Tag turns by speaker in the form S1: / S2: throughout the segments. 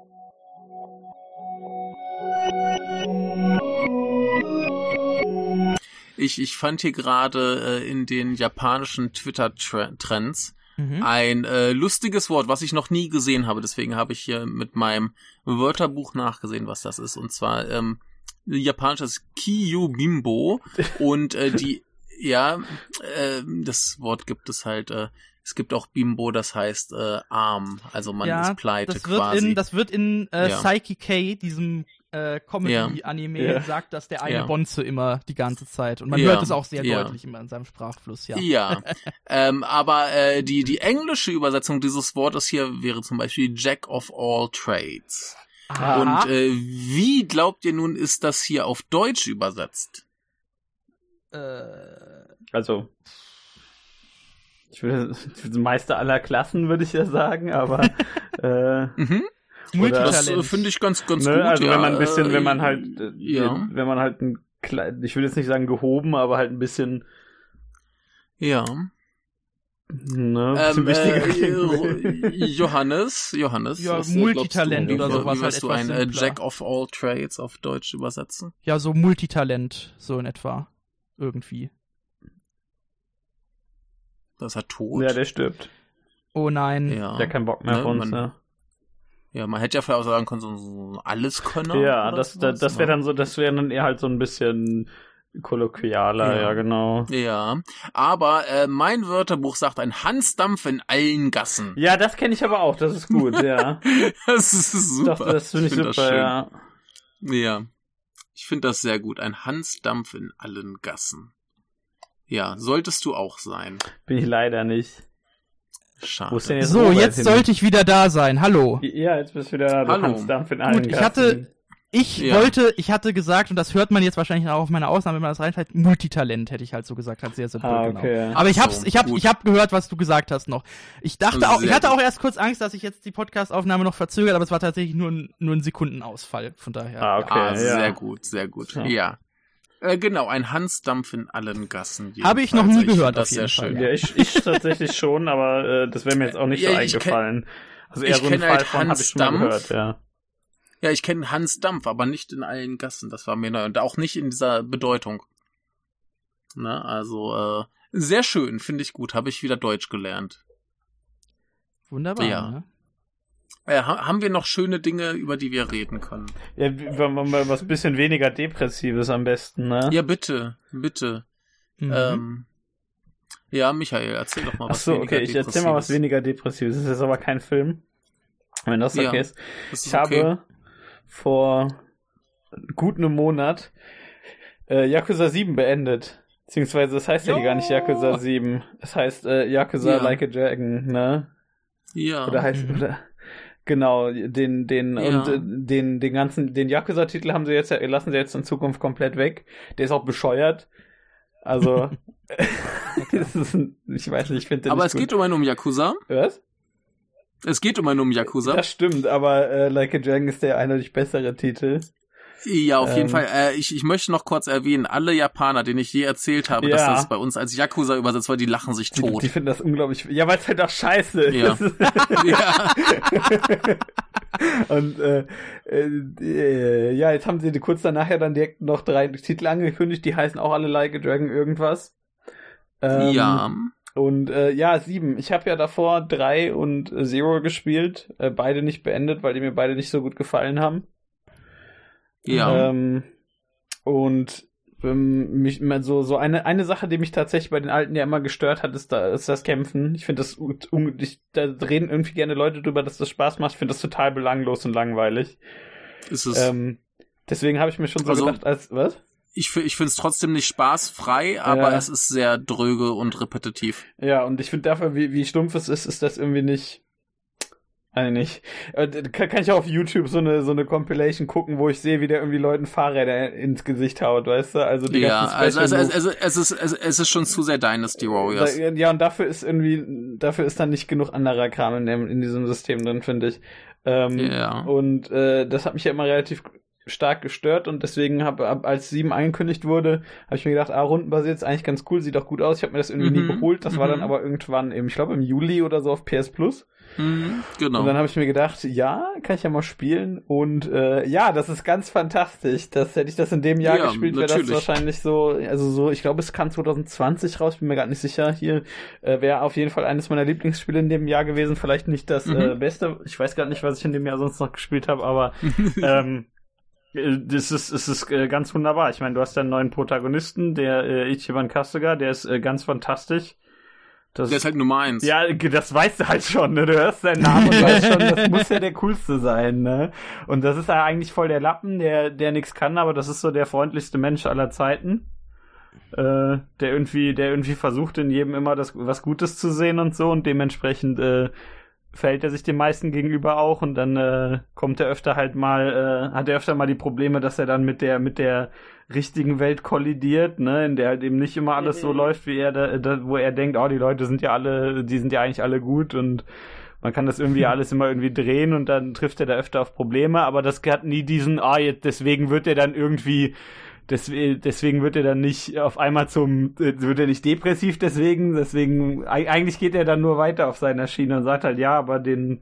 S1: Ich fand hier gerade in den japanischen Twitter-Trends ein lustiges Wort, was ich noch nie gesehen habe. Deswegen habe ich hier mit meinem Wörterbuch nachgesehen, was das ist. Und zwar japanisches Kyubimbo. Und das Wort gibt es halt. Es gibt auch Bimbo, das heißt arm. Also man ist pleite quasi.
S2: Das wird in Saiki K, diesem Comedy-Anime, sagt das der eine Bonze immer die ganze Zeit. Und man hört es auch sehr deutlich immer in seinem Sprachfluss, aber die englische Übersetzung dieses Wortes hier wäre zum Beispiel Jack of all Trades. Aha. Und wie glaubt ihr nun, ist das hier auf Deutsch übersetzt?
S3: Also, ich würde Meister aller Klassen, würde ich ja sagen, aber
S1: Das finde ich ganz gut.
S3: Also wenn man ein bisschen, wenn man halt ich will jetzt nicht sagen gehoben, aber halt ein bisschen ein bisschen wichtiger
S1: Johannes.
S2: Ja, Multitalent oder sowas.
S1: Wie wirst du ein Jack of all Trades auf Deutsch übersetzen?
S2: Ja, so Multitalent, so in etwa. Irgendwie.
S1: Das ist er tot.
S3: Ja, der stirbt.
S2: Oh nein.
S3: Ja. Der hat keinen Bock mehr auf uns,
S1: Ja, man hätte ja vorher auch sagen können, so ein Alleskönner.
S3: Ja, das wäre dann so, das wäre dann eher halt so ein bisschen kolloquialer, ja genau.
S1: Ja, aber mein Wörterbuch sagt ein Hansdampf in allen Gassen.
S3: Ja, das kenne ich aber auch, das ist gut, ja.
S1: Das ist super.
S3: Das finde ich super, ja.
S1: Ja, ich finde das sehr gut, ein Hansdampf in allen Gassen. Ja, solltest du auch sein.
S3: Bin ich leider nicht.
S1: Schade.
S3: Wo ist denn jetzt
S2: so, jetzt sollte ich wieder da sein. Hallo.
S3: Ja, jetzt bist du wieder da. Du kannst Dampf in allen
S2: Gut,
S3: Gassen.
S2: ich hatte gesagt, und das hört man jetzt wahrscheinlich auch auf meiner Ausnahme, wenn man das reinfällt, Multitalent, hätte ich halt so gesagt, halt sehr simpel,
S3: okay.
S2: Genau. Aber ich hab gehört, was du gesagt hast noch. Ich dachte auch, ich hatte auch erst kurz Angst, dass ich jetzt die Podcast-Aufnahme noch verzögert, aber es war tatsächlich nur ein Sekundenausfall, von daher.
S3: Okay.
S1: Sehr gut. Ja. Genau, ein Hansdampf in allen Gassen.
S2: Habe ich noch nie gehört, auf jeden
S1: Fall.
S3: Ja, ich tatsächlich schon, aber das wäre mir jetzt auch nicht so eingefallen. Also eher so ein Fall von, habe ich schon mal gehört, ja.
S1: Ja, ich kenne Hansdampf, aber nicht in allen Gassen, das war mir neu. Und auch nicht in dieser Bedeutung. Na, also, sehr schön, finde ich gut, habe ich wieder Deutsch gelernt.
S2: Wunderbar, ne?
S1: Haben wir noch schöne Dinge, über die wir reden können?
S3: Ja, mal was bisschen weniger Depressives am besten, ne?
S1: Ja, bitte. Ja, Michael, erzähl doch mal was weniger Depressives.
S3: Okay, ich erzähl mal was weniger Depressives. Das ist aber kein Film. Wenn das okay ist. Ich habe vor gut einem Monat Yakuza 7 beendet. Beziehungsweise, das heißt ja gar nicht Yakuza 7. Es heißt Yakuza Like a Dragon, ne?
S1: Ja.
S3: Oder heißt, genau, den Yakuza-Titel lassen sie jetzt in Zukunft komplett weg. Der ist auch bescheuert. Also, ich weiß nicht, ich finde den
S1: aber
S3: nicht
S1: es
S3: gut.
S1: geht immerhin um Yakuza.
S3: Was?
S1: Es geht immerhin um Yakuza.
S3: Das stimmt, aber Like a Dragon ist der eindeutig bessere Titel.
S1: Ja, auf jeden Fall. Ich möchte noch kurz erwähnen, alle Japaner, denen ich je erzählt habe, dass das bei uns als Yakuza übersetzt war, die lachen sich tot.
S3: Die finden das unglaublich. Ja, weil es halt auch scheiße ist.
S1: Ja.
S3: Und jetzt haben sie kurz danach ja dann direkt noch 3 Titel angekündigt, die heißen auch alle Like a Dragon irgendwas. Und 7. Ich habe ja davor 3 und 0 gespielt, beide nicht beendet, weil die mir beide nicht so gut gefallen haben.
S1: Ja.
S3: Und mich so eine Sache, die mich tatsächlich bei den alten ja immer gestört hat, ist das Kämpfen. Ich finde da reden irgendwie gerne Leute drüber, dass das Spaß macht. Ich finde das total belanglos und langweilig.
S1: Ist es.
S3: Deswegen habe ich mir schon so gedacht, was?
S1: Ich finde es trotzdem nicht spaßfrei, aber es ist sehr dröge und repetitiv.
S3: Ja, und ich finde dafür, wie stumpf es ist das irgendwie nicht. Eigentlich. Kann ich auch auf YouTube so eine Compilation gucken, wo ich sehe, wie der irgendwie Leuten Fahrräder ins Gesicht haut, weißt du? Also die ganzen
S1: es ist schon zu sehr Dynasty Warriors.
S3: Ja, und dafür ist dann nicht genug anderer Kram in diesem System drin, finde ich. Und das hat mich ja immer relativ stark gestört und deswegen als 7 angekündigt wurde, habe ich mir gedacht, rundenbasiert ist eigentlich ganz cool, sieht auch gut aus. Ich habe mir das irgendwie nie geholt. Das war dann aber irgendwann ich glaube im Juli oder so auf PS Plus.
S1: Genau.
S3: Und dann habe ich mir gedacht, ja, kann ich ja mal spielen. Und das ist ganz fantastisch. Hätte ich das in dem Jahr gespielt, wäre das wahrscheinlich so, ich glaube, es kam 2020 raus, bin mir gerade nicht sicher. Hier wäre auf jeden Fall eines meiner Lieblingsspiele in dem Jahr gewesen. Vielleicht nicht das Beste. Ich weiß gar nicht, was ich in dem Jahr sonst noch gespielt habe, aber es ist ganz wunderbar. Ich meine, du hast einen neuen Protagonisten, der Ichiban Kasuga, der ist ganz fantastisch.
S1: Der ist halt Nummer 1.
S3: Ja, das weißt du halt schon, ne? Du hörst seinen Namen und weißt schon, das muss ja der Coolste sein, ne? Und das ist ja eigentlich voll der Lappen, der nichts kann, aber das ist so der freundlichste Mensch aller Zeiten. Der irgendwie versucht, in jedem immer was Gutes zu sehen und so, und dementsprechend verhält er sich den meisten gegenüber auch, und dann kommt er öfter halt mal, hat er öfter mal die Probleme, dass er dann mit der richtigen Welt kollidiert, ne, in der halt eben nicht immer alles so läuft, wie wo er denkt, die Leute sind ja eigentlich alle gut, und man kann das irgendwie alles immer irgendwie drehen, und dann trifft er da öfter auf Probleme, aber das hat nie diesen, deswegen wird er dann irgendwie, deswegen wird er dann nicht auf einmal wird er nicht depressiv deswegen, eigentlich geht er dann nur weiter auf seiner Schiene und sagt halt, ja, aber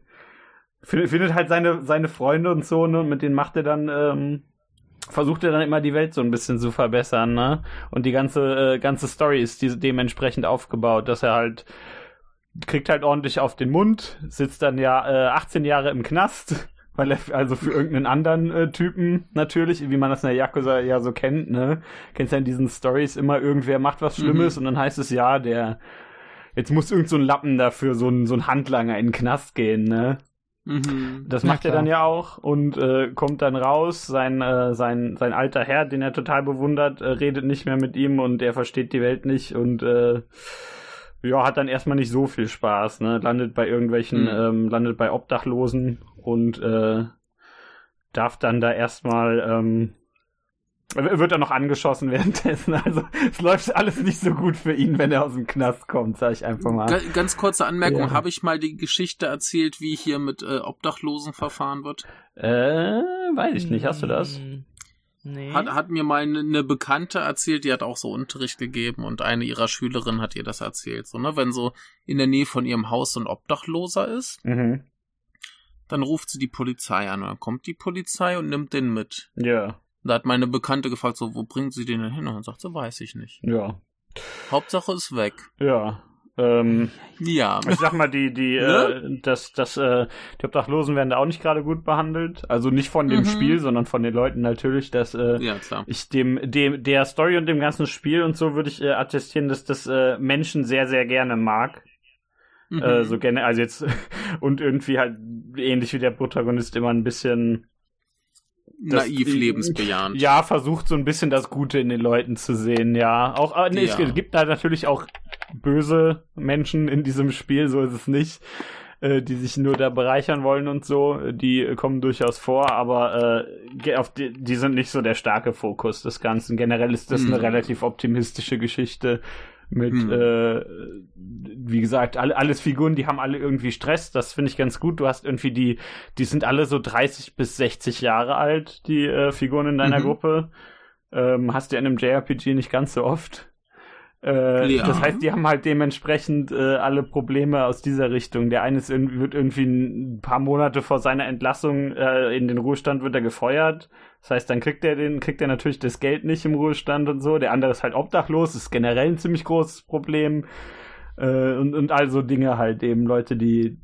S3: findet halt seine Freunde und so, ne, und mit denen macht er dann, versucht er dann immer die Welt so ein bisschen zu verbessern, ne? Und die ganze Story ist dementsprechend aufgebaut, dass er halt kriegt halt ordentlich auf den Mund, sitzt dann 18 Jahre im Knast, weil er also für irgendeinen anderen Typen natürlich, wie man das in der Yakuza ja so kennt, ne? Kennst ja in diesen Stories immer, irgendwer macht was Schlimmes und dann heißt es jetzt muss irgend so ein Lappen dafür, so ein Handlanger in den Knast gehen, ne? Das macht er dann ja auch und kommt dann raus, sein alter Herr, den er total bewundert, redet nicht mehr mit ihm und er versteht die Welt nicht und hat dann erstmal nicht so viel Spaß, ne? Landet bei Obdachlosen und darf dann da erstmal wird er noch angeschossen währenddessen. Also es läuft alles nicht so gut für ihn, wenn er aus dem Knast kommt, sag ich einfach mal.
S1: Ganz kurze Anmerkung, habe ich mal die Geschichte erzählt, wie hier mit Obdachlosen verfahren wird?
S3: Weiß ich nicht, hast du das?
S1: Nee. Hat mir mal eine Bekannte erzählt, die hat auch so Unterricht gegeben und eine ihrer Schülerinnen hat ihr das erzählt. So, ne? Wenn so in der Nähe von ihrem Haus so ein Obdachloser ist, dann ruft sie die Polizei an und dann kommt die Polizei und nimmt den mit.
S3: Ja.
S1: Da hat meine Bekannte gefragt, so, wo bringt sie den denn hin? Und dann sagt sie, weiß ich nicht.
S3: Ja.
S1: Hauptsache ist weg.
S3: Ja.
S1: Ja.
S3: Ich sag mal, die Obdachlosen werden da auch nicht gerade gut behandelt. Also nicht von dem Spiel, sondern von den Leuten natürlich, dass
S1: ja, klar.
S3: Ich der Story und dem ganzen Spiel und so würde ich attestieren, dass das Menschen sehr, sehr gerne mag. So gerne, also jetzt und irgendwie halt ähnlich wie der Protagonist immer ein bisschen
S1: naiv lebensbejahend.
S3: Ja, versucht so ein bisschen das Gute in den Leuten zu sehen, ja. Es gibt da natürlich auch böse Menschen in diesem Spiel, so ist es nicht, die sich nur da bereichern wollen und so, die kommen durchaus vor, aber die sind nicht so der starke Fokus des Ganzen. Generell ist das eine relativ optimistische Geschichte mit, wie gesagt, alles Figuren, die haben alle irgendwie Stress, das finde ich ganz gut. Du hast irgendwie die sind alle so 30 bis 60 Jahre alt, die Figuren in deiner Gruppe. Hast du in einem JRPG nicht ganz so oft. Das heißt, die haben halt dementsprechend alle Probleme aus dieser Richtung. Der eine wird irgendwie ein paar Monate vor seiner Entlassung in den Ruhestand wird er gefeuert. Das heißt, dann kriegt er natürlich das Geld nicht im Ruhestand und so. Der andere ist halt obdachlos, ist generell ein ziemlich großes Problem. Und all so Dinge halt eben, Leute, die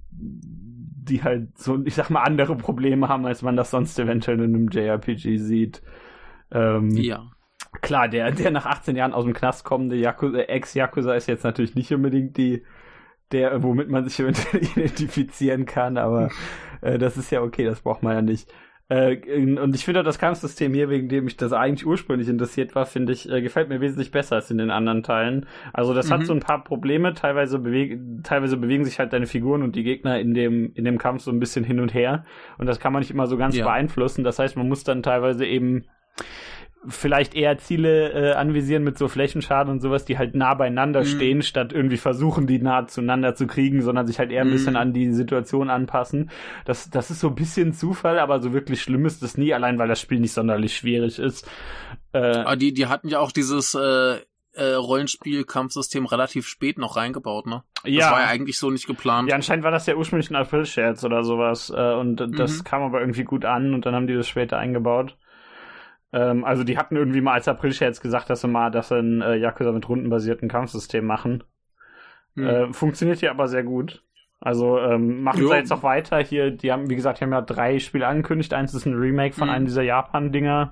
S3: halt so, ich sag mal, andere Probleme haben, als man das sonst eventuell in einem JRPG sieht.
S1: Ja.
S3: Klar, der nach 18 Jahren aus dem Knast kommende Ex-Yakuza ist jetzt natürlich nicht unbedingt der, womit man sich identifizieren kann, aber das ist ja okay, das braucht man ja nicht. Und ich finde auch das Kampfsystem hier, wegen dem ich das eigentlich ursprünglich interessiert war, finde ich, gefällt mir wesentlich besser als in den anderen Teilen. Also das hat so ein paar Probleme, teilweise bewegen sich halt deine Figuren und die Gegner in dem Kampf so ein bisschen hin und her und das kann man nicht immer so ganz beeinflussen. Das heißt, man muss dann teilweise eben vielleicht eher Ziele anvisieren mit so Flächenschaden und sowas, die halt nah beieinander stehen, statt irgendwie versuchen, die nah zueinander zu kriegen, sondern sich halt eher ein bisschen an die Situation anpassen. Das ist so ein bisschen Zufall, aber so wirklich schlimm ist das nie, allein weil das Spiel nicht sonderlich schwierig ist.
S1: Die hatten ja auch dieses Rollenspiel-Kampfsystem relativ spät noch reingebaut, ne?
S3: Ja.
S1: Das war ja eigentlich so nicht geplant.
S3: Ja, anscheinend war das ja ursprünglich ein April-Scherz oder sowas und das kam aber irgendwie gut an und dann haben die das später eingebaut. Also die hatten irgendwie mal als April-Scherz gesagt, dass sie ein Yakuza mit rundenbasierten Kampfsystem machen. Funktioniert hier aber sehr gut. Also machen sie jetzt auch weiter. Hier, die haben ja 3 Spiele angekündigt. Eins ist ein Remake von einem dieser Japan-Dinger.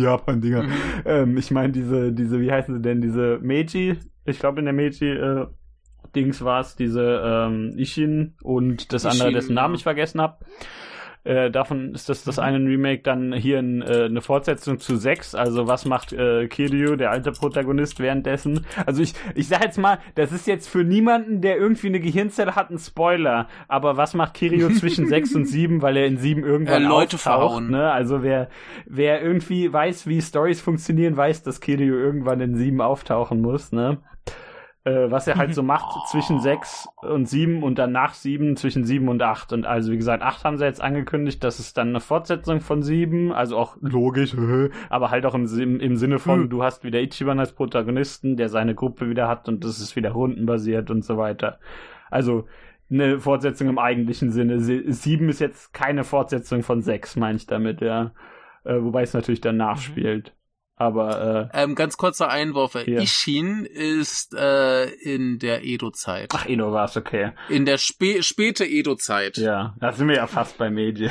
S3: Ich meine diese, wie heißen sie denn, diese Meiji? Ich glaube in der Meiji Dings war es, diese Ishin und das andere, dessen Namen ich vergessen habe. Davon ist das eine Remake, dann hier eine Fortsetzung zu 6. Also was macht Kiryu, der alte Protagonist, währenddessen? Also ich sag jetzt mal, das ist jetzt für niemanden, der irgendwie eine Gehirnzelle hat, ein Spoiler. Aber was macht Kiryu zwischen 6 und 7, weil er in 7 irgendwann
S1: Leute verhauen.
S3: Ne? Also wer irgendwie weiß, wie Storys funktionieren, weiß, dass Kiryu irgendwann in 7 auftauchen muss, ne? Was er halt so macht zwischen 6 und 7 und dann nach 7 zwischen 7 und 8. Und also wie gesagt, 8 haben sie jetzt angekündigt, das ist dann eine Fortsetzung von 7, also auch logisch, aber halt auch im Sinne von, du hast wieder Ichiban als Protagonisten, der seine Gruppe wieder hat und das ist wieder rundenbasiert und so weiter. Also eine Fortsetzung im eigentlichen Sinne. 7 ist jetzt keine Fortsetzung von 6, meine ich damit, ja. Wobei es natürlich dann nachspielt. Aber
S1: ganz kurzer Einwurf. Ja. Ishin ist in der Edo-Zeit.
S3: Ach, Edo war's, okay.
S1: In der späte Edo-Zeit.
S3: Ja, da sind wir ja fast bei Medien.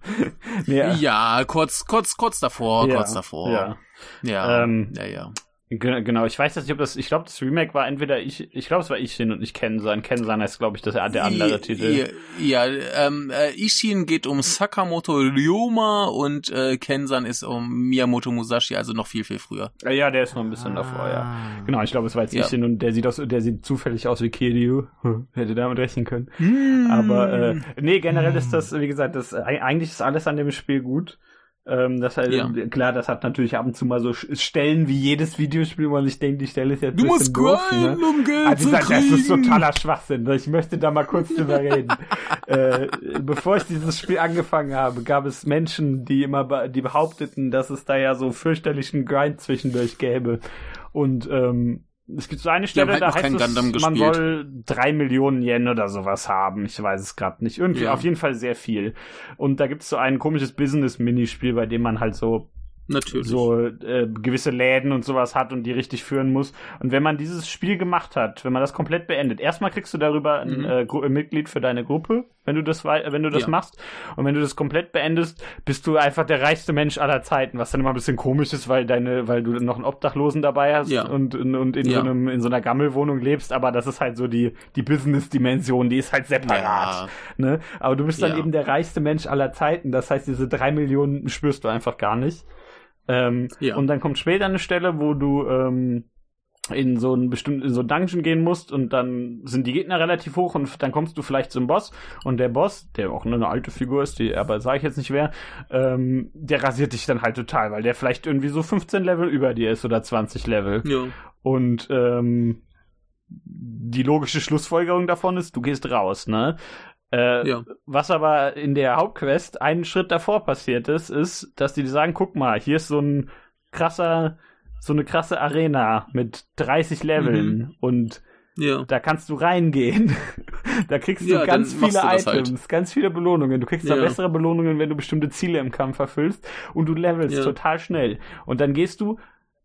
S1: Ja, kurz davor,
S3: ja,
S1: kurz davor.
S3: Ja.
S1: Ja.
S3: Genau, ich weiß jetzt nicht, ich glaube, das Remake war entweder ich glaube, es war Ishin und nicht Kensan. Kensan ist, glaube ich, der andere Titel.
S1: Ja, Ishin geht um Sakamoto Ryoma und Kensan ist um Miyamoto Musashi, also noch viel, viel früher.
S3: Ja, der ist noch ein bisschen davor, ja. Genau, ich glaube, es war jetzt Ishin und der sieht zufällig aus wie Kiryu. Hätte damit rechnen können. Aber nee, generell ist das, wie gesagt, eigentlich ist alles an dem Spiel gut. Klar, das hat natürlich ab und zu mal so Stellen wie jedes Videospiel, wo man sich denkt, die Stelle ist jetzt
S1: ein bisschen doof. Du musst grinden, um Geld zu kriegen.
S3: Das ist totaler Schwachsinn. Ich möchte da mal kurz drüber reden. Bevor ich dieses Spiel angefangen habe, gab es Menschen, die behaupteten, dass es da ja so fürchterlichen Grind zwischendurch gäbe. Und es gibt so eine Stelle, da heißt es, man soll 3 Millionen Yen oder sowas haben. Ich weiß es gerade nicht. Irgendwie auf jeden Fall sehr viel. Und da gibt es so ein komisches Business-Minispiel, bei dem man halt so gewisse Läden und sowas hat und die richtig führen muss. Und wenn man dieses Spiel gemacht hat, wenn man das komplett beendet, erstmal kriegst du darüber ein Mitglied für deine Gruppe, wenn du das machst. Und wenn du das komplett beendest, bist du einfach der reichste Mensch aller Zeiten, was dann immer ein bisschen komisch ist, weil du noch einen Obdachlosen dabei hast und in so einer Gammelwohnung lebst, aber das ist halt so die Business-Dimension, die ist halt separat. Ne? Aber du bist dann eben der reichste Mensch aller Zeiten, das heißt, diese 3 Millionen spürst du einfach gar nicht. Und dann kommt später eine Stelle, wo du in so einen Dungeon gehen musst und dann sind die Gegner relativ hoch und dann kommst du vielleicht zum Boss und der Boss, der auch eine alte Figur ist, aber sage ich jetzt nicht wer, der rasiert dich dann halt total, weil der vielleicht irgendwie so 15 Level über dir ist oder 20 Level. Ja. Und die logische Schlussfolgerung davon ist, du gehst raus, ne? Was aber in der Hauptquest einen Schritt davor passiert ist, dass die sagen, guck mal, hier ist so eine krasse Arena mit 30 Leveln und da kannst du reingehen. Da kriegst du ganz viele Items, ganz viele Belohnungen. Du kriegst da bessere Belohnungen, wenn du bestimmte Ziele im Kampf erfüllst und du levelst total schnell. Und dann gehst du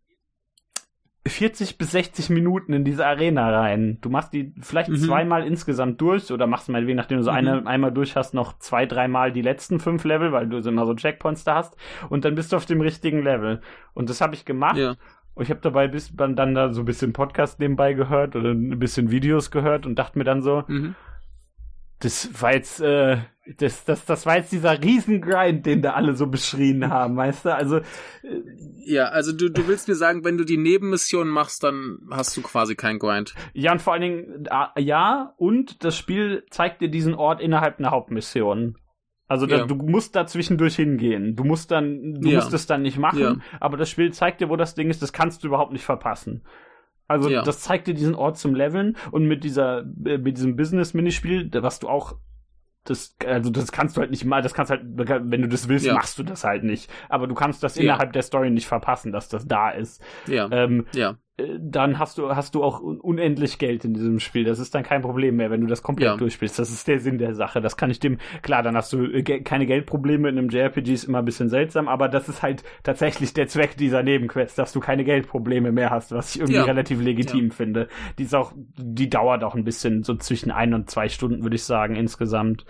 S3: 40 bis 60 Minuten in diese Arena rein. Du machst die vielleicht zweimal insgesamt durch oder machst meinetwegen, nachdem du so einmal durch hast, noch 2-3 Mal die letzten 5 Level, weil du immer so Checkpoints da hast und dann bist du auf dem richtigen Level. Und das habe ich gemacht. Ja. Und ich habe dabei dann da so ein bisschen Podcast nebenbei gehört oder ein bisschen Videos gehört und dachte mir dann so, das war jetzt das war jetzt dieser Riesengrind, den da alle so beschrien haben, weißt du? Also
S1: also du willst mir sagen, wenn du die Nebenmission machst, dann hast du quasi keinen Grind.
S3: Ja, und vor allen Dingen und das Spiel zeigt dir diesen Ort innerhalb einer Hauptmission. Also du musst da zwischendurch hingehen. Du musst es dann nicht machen, aber das Spiel zeigt dir, wo das Ding ist, das kannst du überhaupt nicht verpassen. Also das zeigt dir diesen Ort zum Leveln und mit diesem Business-Minispiel, was du auch das kannst du halt nicht mal, wenn du das willst, machst du das halt nicht. Aber du kannst das innerhalb der Story nicht verpassen, dass das da ist. Dann hast du auch unendlich Geld in diesem Spiel. Das ist dann kein Problem mehr, wenn du das komplett durchspielst. Das ist der Sinn der Sache. Das kann ich klar, dann hast du keine Geldprobleme. In einem JRPG ist immer ein bisschen seltsam, aber das ist halt tatsächlich der Zweck dieser Nebenquest, dass du keine Geldprobleme mehr hast, was ich irgendwie relativ legitim finde. Die dauert auch ein bisschen, so zwischen 1 und 2 Stunden, würde ich sagen, insgesamt.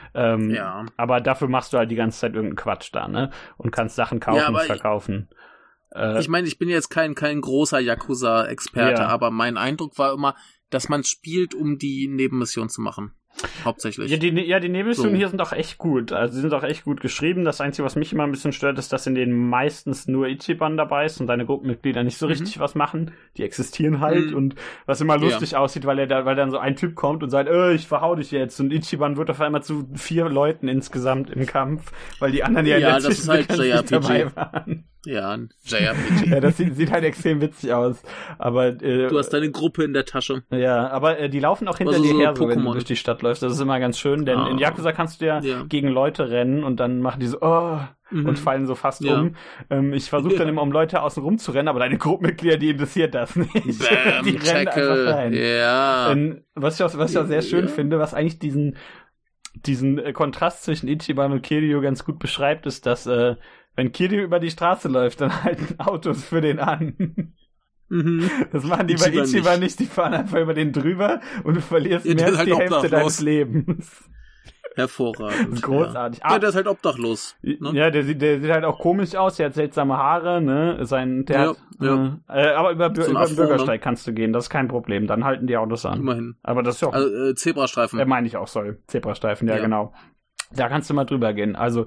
S3: Aber dafür machst du halt die ganze Zeit irgendeinen Quatsch da, ne? Und kannst Sachen kaufen und verkaufen.
S1: Ich meine, ich bin jetzt kein großer Yakuza-Experte, aber mein Eindruck war immer, dass man spielt, um die Nebenmission zu machen. Hauptsächlich.
S3: Die Nebenmissionen hier sind auch echt gut. Also die sind auch echt gut geschrieben. Das Einzige, was mich immer ein bisschen stört, ist, dass in denen meistens nur Ichiban dabei ist und deine Gruppenmitglieder nicht so richtig was machen. Die existieren halt und was immer lustig aussieht, weil dann so ein Typ kommt und sagt, ich verhau dich jetzt. Und Ichiban wird auf einmal zu 4 Leuten insgesamt im Kampf, weil die anderen in der Zwischenzeit nicht dabei waren.
S1: Ja, ein JRPG.
S3: Ja, das sieht halt extrem witzig aus. Aber
S1: du hast deine Gruppe in der Tasche.
S3: Ja, aber die laufen auch hinter dir her, so, wenn du durch die Stadt läufst. Das ist immer ganz schön, denn in Yakuza kannst du ja gegen Leute rennen und dann machen die so, und fallen so fast um. Ich versuche dann immer, um Leute außen rum zu rennen, aber deine Gruppenmitglieder, die interessiert das nicht.
S1: Bam,
S3: die rennen einfach rein.
S1: Ja.
S3: Was ich auch sehr schön finde, was eigentlich diesen Kontrast zwischen Ichiban und Kiryu ganz gut beschreibt, ist, dass wenn Kiryu über die Straße läuft, dann halten Autos für den an. Das machen die bei Ichiban nicht. Die fahren einfach über den drüber und du verlierst mehr als die Hälfte deines Lebens.
S1: Hervorragend.
S3: Das ist großartig.
S1: Ja, der ist halt obdachlos. Ne?
S3: Ja, der sieht halt auch komisch aus. Der hat seltsame Haare, ne? Aber über den Bürgersteig kannst du gehen. Das ist kein Problem. Dann halten die Autos an.
S1: Immerhin.
S3: Aber das ist ja auch...
S1: Also, Zebrastreifen.
S3: Meine ich auch, sorry. Zebrastreifen, ja, genau. Da kannst du mal drüber gehen. Also,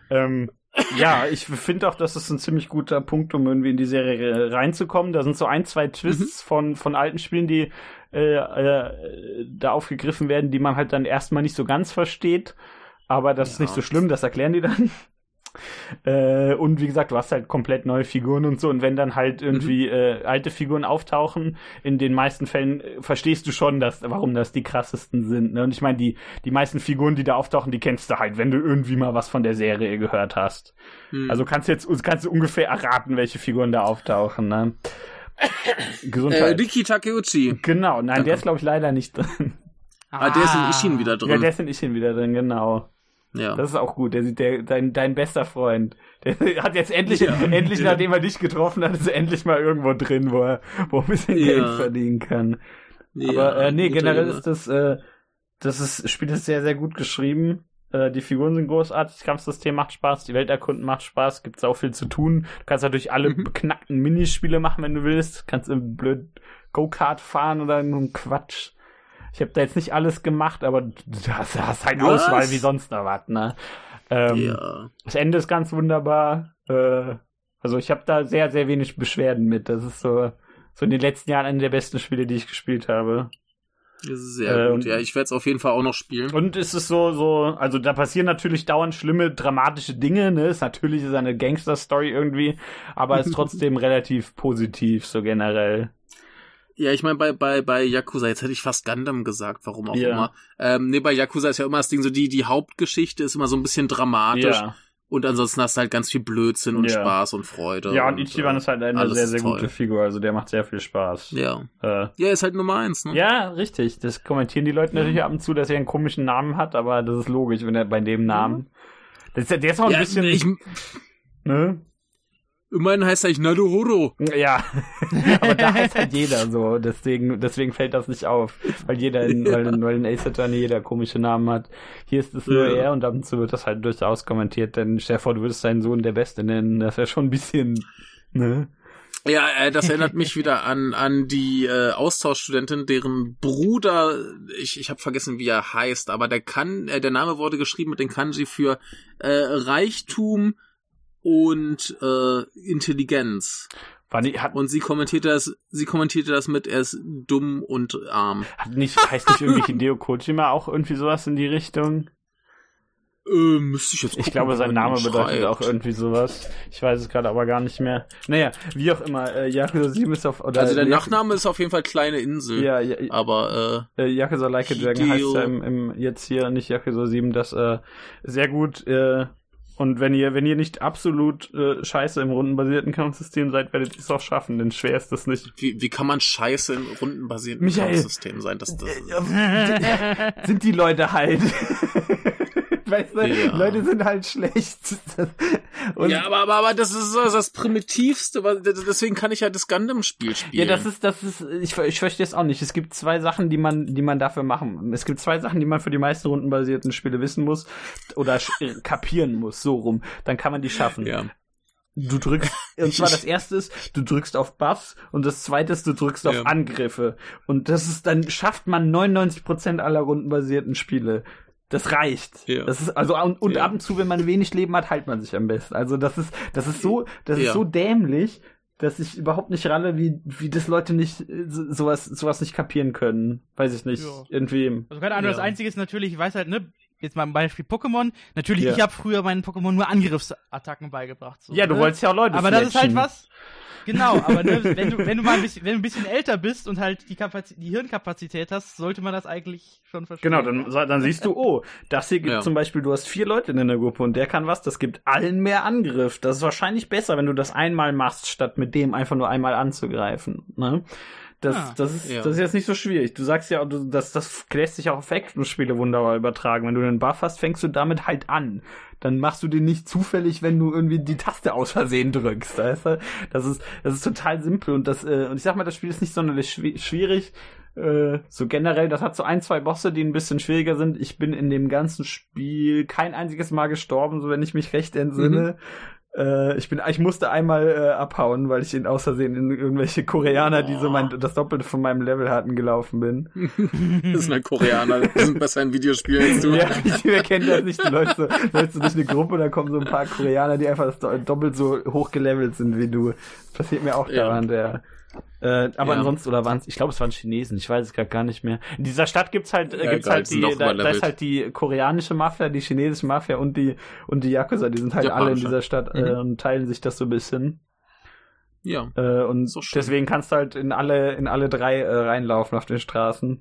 S3: ich finde auch, das ist ein ziemlich guter Punkt, um irgendwie in die Serie reinzukommen. Da sind so 1, 2 Twists von alten Spielen, die da aufgegriffen werden, die man halt dann erstmal nicht so ganz versteht. Aber das ist nicht so schlimm, das erklären die dann. Und wie gesagt, du hast halt komplett neue Figuren und so. Und wenn dann halt irgendwie alte Figuren auftauchen, in den meisten Fällen verstehst du schon, warum das die krassesten sind. Ne? Und ich meine, die meisten Figuren, die da auftauchen, die kennst du halt, wenn du irgendwie mal was von der Serie gehört hast. Also kannst du ungefähr erraten, welche Figuren da auftauchen. Ne? Gesundheit.
S1: Riki Takeuchi.
S3: Genau, nein, der ist glaube ich leider nicht drin.
S1: Der ist in Ishin wieder drin.
S3: Ja, der ist in Ishin wieder drin, genau. Ja. Das ist auch gut. Dein bester Freund. Der hat jetzt endlich, nachdem er dich getroffen hat, ist er endlich mal irgendwo drin, wo er ein bisschen Geld verdienen kann. Ja, aber generell ist das Spiel ist sehr, sehr gut geschrieben. Die Figuren sind großartig, das Kampfsystem macht Spaß, die Welt erkunden macht Spaß, gibt's auch viel zu tun. Du kannst natürlich alle beknackten Minispiele machen, wenn du willst. Du kannst blöd Go-Kart fahren oder nur einen Quatsch. Ich habe da jetzt nicht alles gemacht, aber du hast halt Auswahl wie sonst noch was, ne? Das Ende ist ganz wunderbar. Also ich habe da sehr, sehr wenig Beschwerden mit. Das ist so in den letzten Jahren eine der besten Spiele, die ich gespielt habe.
S1: Sehr gut, ich werde es auf jeden Fall auch noch spielen.
S3: Und es ist also da passieren natürlich dauernd schlimme, dramatische Dinge, ne? Natürlich ist es eine Gangster-Story irgendwie, aber ist trotzdem relativ positiv, so generell.
S1: Ja, ich meine, bei Yakuza, jetzt hätte ich fast Gundam gesagt, warum auch immer. Bei Yakuza ist ja immer das Ding so, die Hauptgeschichte ist immer so ein bisschen dramatisch. Ja. Und ansonsten hast du halt ganz viel Blödsinn und Spaß und Freude. Ja, und Ichiban ist halt eine sehr, sehr gute Figur, also der macht sehr viel Spaß. Ja. Ist halt Nummer 1, ne?
S3: Ja, richtig. Das kommentieren die Leute natürlich ab und zu, dass er einen komischen Namen hat, aber das ist logisch, wenn er bei dem Namen... Der ist auch ein bisschen... ne?
S1: Immerhin heißt er Naruhoro.
S3: Ja, aber da heißt halt jeder so, deswegen fällt das nicht auf, weil in Ace Attorney jeder komische Namen hat. Hier ist es nur er und ab und zu wird das halt durchaus kommentiert, denn stell dir vor, du würdest deinen Sohn der Beste nennen, das wäre schon ein bisschen, ne?
S1: Ja, das erinnert mich wieder an die Austauschstudentin, deren Bruder, ich habe vergessen, wie er heißt, aber der Name wurde geschrieben mit den Kanji für Reichtum und Intelligenz. Und sie kommentierte das mit, er ist dumm und arm.
S3: Heißt nicht irgendwie Hideo Kojima auch irgendwie sowas in die Richtung?
S1: Müsste ich jetzt gucken.
S3: Ich glaube, sein Name bedeutet auch irgendwie sowas. Ich weiß es gerade aber gar nicht mehr. Naja, wie auch immer, Yakuza 7 ist auf... Oder
S1: also der Nachname ist auf jeden Fall Kleine Insel.
S3: Ja,
S1: aber
S3: Yakuza Like a Dragon heißt ja jetzt hier nicht Yakuza 7, das sehr gut... Und wenn ihr nicht absolut scheiße im rundenbasierten Kampfsystem seid, werdet ihr es auch schaffen, denn schwer ist das nicht.
S1: Wie kann man scheiße im rundenbasierten Kampfsystem sein? Das
S3: sind die Leute halt. Weißt du, Leute sind halt schlecht.
S1: Und ja, aber das ist so das Primitivste, deswegen kann ich ja das Gundam-Spiel spielen.
S3: Ja, das ist, ich verstehe es auch nicht. Es gibt zwei Sachen, die man dafür machen. Es gibt zwei Sachen, die man für die meisten rundenbasierten Spiele wissen muss oder kapieren muss, so rum. Dann kann man die schaffen. Ja. Du drückst, und zwar das erste ist, du drückst auf Buffs und das zweite ist, du drückst auf Angriffe. Und dann schafft man 99% aller rundenbasierten Spiele. Das reicht. Ja. Das ist also und ab und zu, wenn man wenig Leben hat, heilt man sich am besten. Also das ist so dämlich, dass ich überhaupt nicht ralle, wie das Leute nicht sowas nicht kapieren können. Weiß ich nicht. Ja. Irgendwie.
S2: Also keine Ahnung, das Einzige ist natürlich, ich weiß halt, ne, jetzt mal ein Beispiel Pokémon. Natürlich, ich habe früher meinen Pokémon nur Angriffsattacken beigebracht. So,
S3: ja, du wolltest ja auch Leute
S2: aber fletchen. Das ist halt was. Genau, aber ne, wenn du ein bisschen älter bist und halt die Hirnkapazität hast, sollte man das eigentlich schon verstehen.
S3: Genau, dann siehst du, das hier gibt zum Beispiel, du hast 4 Leute in der Gruppe und der kann was, das gibt allen mehr Angriff. Das ist wahrscheinlich besser, wenn du das einmal machst, statt mit dem einfach nur einmal anzugreifen. Ne? Das ist jetzt nicht so schwierig. Du sagst ja, das lässt sich auch auf Action-Spiele wunderbar übertragen. Wenn du einen Buff hast, fängst du damit halt an. Dann machst du den nicht zufällig, wenn du irgendwie die Taste aus Versehen drückst. Weißt du? Das ist total simpel und ich sag mal, das Spiel ist nicht sonderlich schwierig. So generell, das hat so 1-2 Bosse, die ein bisschen schwieriger sind. Ich bin in dem ganzen Spiel kein einziges Mal gestorben, so wenn ich mich recht entsinne. Ich musste einmal abhauen, weil ich in außersehen in irgendwelche Koreaner, die so das Doppelte von meinem Level hatten, gelaufen bin.
S1: Das sind halt Koreaner, die sind besser in Videospielen als du.
S3: Ja, wir kennen das nicht. Du läufst so durch eine Gruppe, da kommen so ein paar Koreaner, die einfach doppelt so hoch gelevelt sind wie du. Das passiert mir auch dauernd, aber ansonsten, ich glaube, es waren Chinesen, ich weiß es gar nicht mehr. In dieser Stadt gibt's halt da ist halt die koreanische Mafia, die chinesische Mafia und die Yakuza, die sind halt alle in dieser Stadt und teilen sich das so ein bisschen.
S1: Ja.
S3: Und so deswegen kannst du halt in alle 3 reinlaufen auf den Straßen.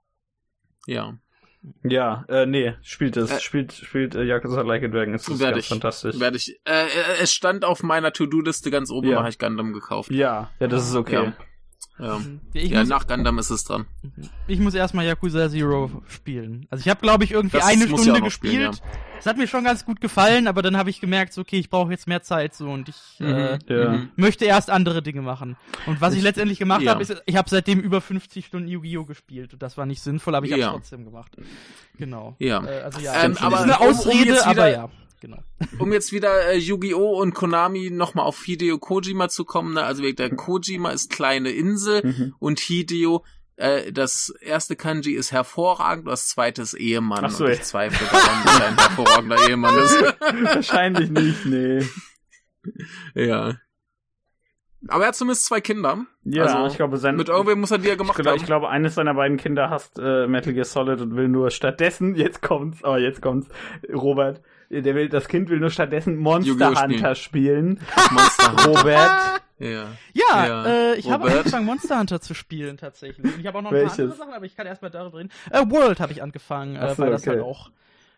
S1: Ja.
S3: Ja, spielt Yakuza Like a Dragon, ist ganz fantastisch.
S1: Es stand auf meiner To-Do-Liste ganz oben, da habe ich Gundam gekauft.
S3: Ja, das ist okay.
S1: Ja. Nach Gundam ist es dran.
S2: Ich muss erstmal Yakuza Zero spielen. Also ich habe, glaube ich, irgendwie eine Stunde gespielt. Es hat mir schon ganz gut gefallen, aber dann habe ich gemerkt, so, okay, ich brauche jetzt mehr Zeit so und ich möchte erst andere Dinge machen. Und was ich letztendlich gemacht habe, ist, ich habe seitdem über 50 Stunden Yu-Gi-Oh! Gespielt und das war nicht sinnvoll, aber ich habe es trotzdem gemacht. Genau.
S1: Ja.
S2: Also
S1: aber
S2: ist eine Ausrede, aber ja. Genau.
S1: Um jetzt wieder Yu-Gi-Oh! Und Konami nochmal auf Hideo Kojima zu kommen, ne? Also der Kojima ist Kleine Insel und Hideo, das erste Kanji ist hervorragend, das zweite ist Ehemann.
S3: Ach so,
S1: und ich zweifle daran, dass er ein hervorragender Ehemann ist.
S3: Wahrscheinlich nicht, nee.
S1: Ja. Aber er hat zumindest 2 Kinder.
S3: Ja, also,
S1: ich glaube, mit irgendwem muss er die ja gemacht haben.
S3: Ich glaube, eines seiner beiden Kinder hasst Metal Gear Solid und will nur stattdessen, jetzt kommt's, Robert, das Kind will nur stattdessen Monster Hunter spielen. Robert.
S2: Ja, ich habe angefangen, Monster Hunter zu spielen, tatsächlich. Und ich habe auch noch ein paar andere Sachen, aber ich kann erstmal darüber reden. World habe ich angefangen, weil das halt auch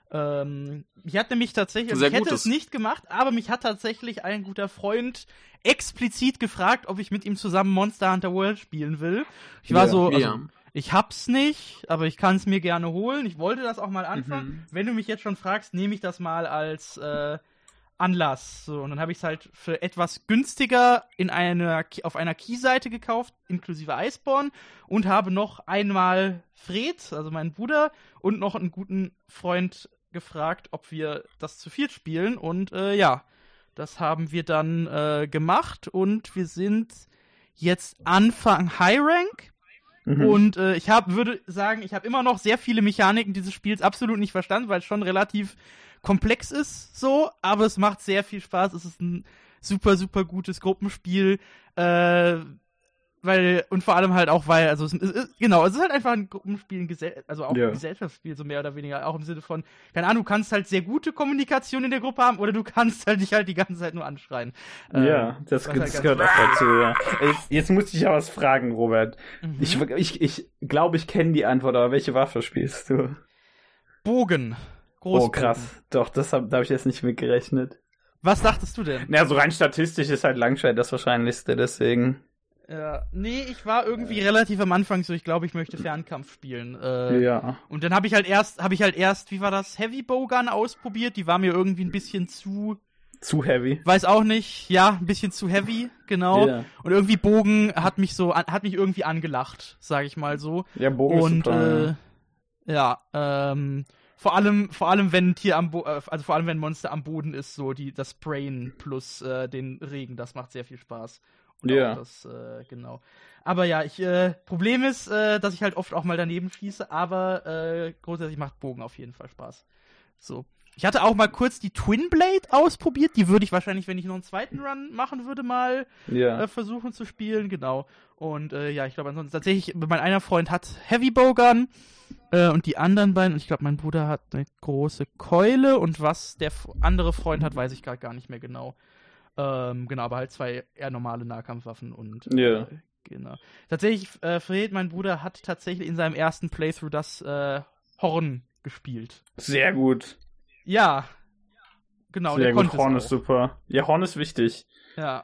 S2: ich hatte mich tatsächlich, ich hätte es nicht gemacht, aber mich hat tatsächlich ein guter Freund explizit gefragt, ob ich mit ihm zusammen Monster Hunter World spielen will. Ich war ich hab's nicht, aber ich kann es mir gerne holen. Ich wollte das auch mal anfangen. Wenn du mich jetzt schon fragst, nehme ich das mal als Anlass. So, und dann habe ich es halt für etwas günstiger auf einer Key-Seite gekauft, inklusive Iceborne, und habe noch einmal Fred, also meinen Bruder, und noch einen guten Freund gefragt, ob wir das zu viert spielen. Und das haben wir dann gemacht und wir sind jetzt Anfang High Rank. Und ich würde sagen, ich habe immer noch sehr viele Mechaniken dieses Spiels absolut nicht verstanden, weil es schon relativ komplex ist, so, aber es macht sehr viel Spaß. Es ist ein super, super gutes Gruppenspiel. und vor allem halt auch, weil, also es ist halt einfach ein Gruppenspiel, also auch ein Gesellschaftsspiel, so mehr oder weniger, auch im Sinne von, keine Ahnung, du kannst halt sehr gute Kommunikation in der Gruppe haben, oder du kannst halt dich halt die ganze Zeit nur anschreien.
S3: Ja, das gehört auch dazu, ja. Jetzt muss ich ja was fragen, Robert. Ich glaube, ich kenne die Antwort, aber welche Waffe spielst du?
S2: Bogen.
S3: Oh, krass. Doch, da habe ich jetzt nicht mitgerechnet.
S2: Was dachtest du denn?
S3: Na, so rein statistisch ist halt Langschwert das Wahrscheinlichste, deswegen.
S2: Nee, ich war irgendwie relativ am Anfang so, ich glaube, ich möchte Fernkampf spielen.
S3: Ja.
S2: Und dann habe ich halt erst, wie war das, Heavy Bowgun ausprobiert, die war mir irgendwie ein bisschen zu
S3: heavy.
S2: Weiß auch nicht, ja, ein bisschen zu heavy, genau. Yeah. Und irgendwie Bogen hat mich irgendwie angelacht, sage ich mal so.
S3: Ja, Bogen ist super.
S2: Vor allem wenn ein Tier vor allem wenn ein Monster am Boden ist, so das Sprayen plus den Regen, das macht sehr viel Spaß.
S3: Ja.
S2: Genau. Aber ja, Problem ist, dass ich halt oft auch mal daneben schieße, aber grundsätzlich macht Bogen auf jeden Fall Spaß. So. Ich hatte auch mal kurz die Twin Blade ausprobiert, die würde ich wahrscheinlich, wenn ich noch einen zweiten Run machen würde, mal versuchen zu spielen, genau. Und ich glaube ansonsten tatsächlich, mein einer Freund hat Heavy Bowgun und die anderen beiden, und ich glaube mein Bruder hat eine große Keule und was der andere Freund hat, weiß ich gerade gar nicht mehr genau. Genau, aber halt 2 eher normale Nahkampfwaffen und genau. Tatsächlich, Fred, mein Bruder, hat tatsächlich in seinem ersten Playthrough das Horn gespielt.
S3: Sehr gut.
S2: Ja. Genau,
S3: sehr gut, Horn ist super. Ja, Horn ist wichtig.
S2: Ja.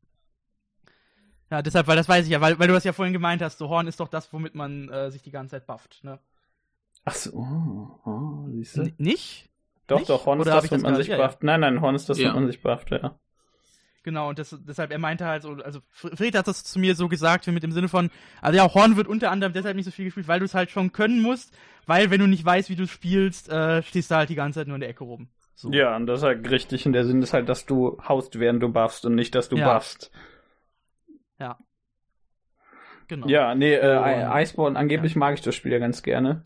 S2: Ja, deshalb, weil das weiß ich ja, weil du das ja vorhin gemeint hast, so Horn ist doch das, womit man sich die ganze Zeit bufft, ne?
S3: Ach so, siehst du?
S2: Nicht?
S3: Doch, Horn ist das, womit man sich bufft. Ja. Nein, Horn ist das, womit man sich bufft, ja.
S2: Genau, und deshalb, er meinte halt so, also Fred hat das zu mir so gesagt, mit dem Sinne von, also ja, Horn wird unter anderem deshalb nicht so viel gespielt, weil du es halt schon können musst, weil wenn du nicht weißt, wie du spielst, stehst du halt die ganze Zeit nur in der Ecke rum. So. Ja,
S3: und das ist halt richtig, und der Sinn ist halt, dass du haust, während du buffst und nicht, dass du buffst.
S2: Ja. Genau.
S3: Ja, nee, Iceborne, angeblich mag ich das Spiel ja ganz gerne.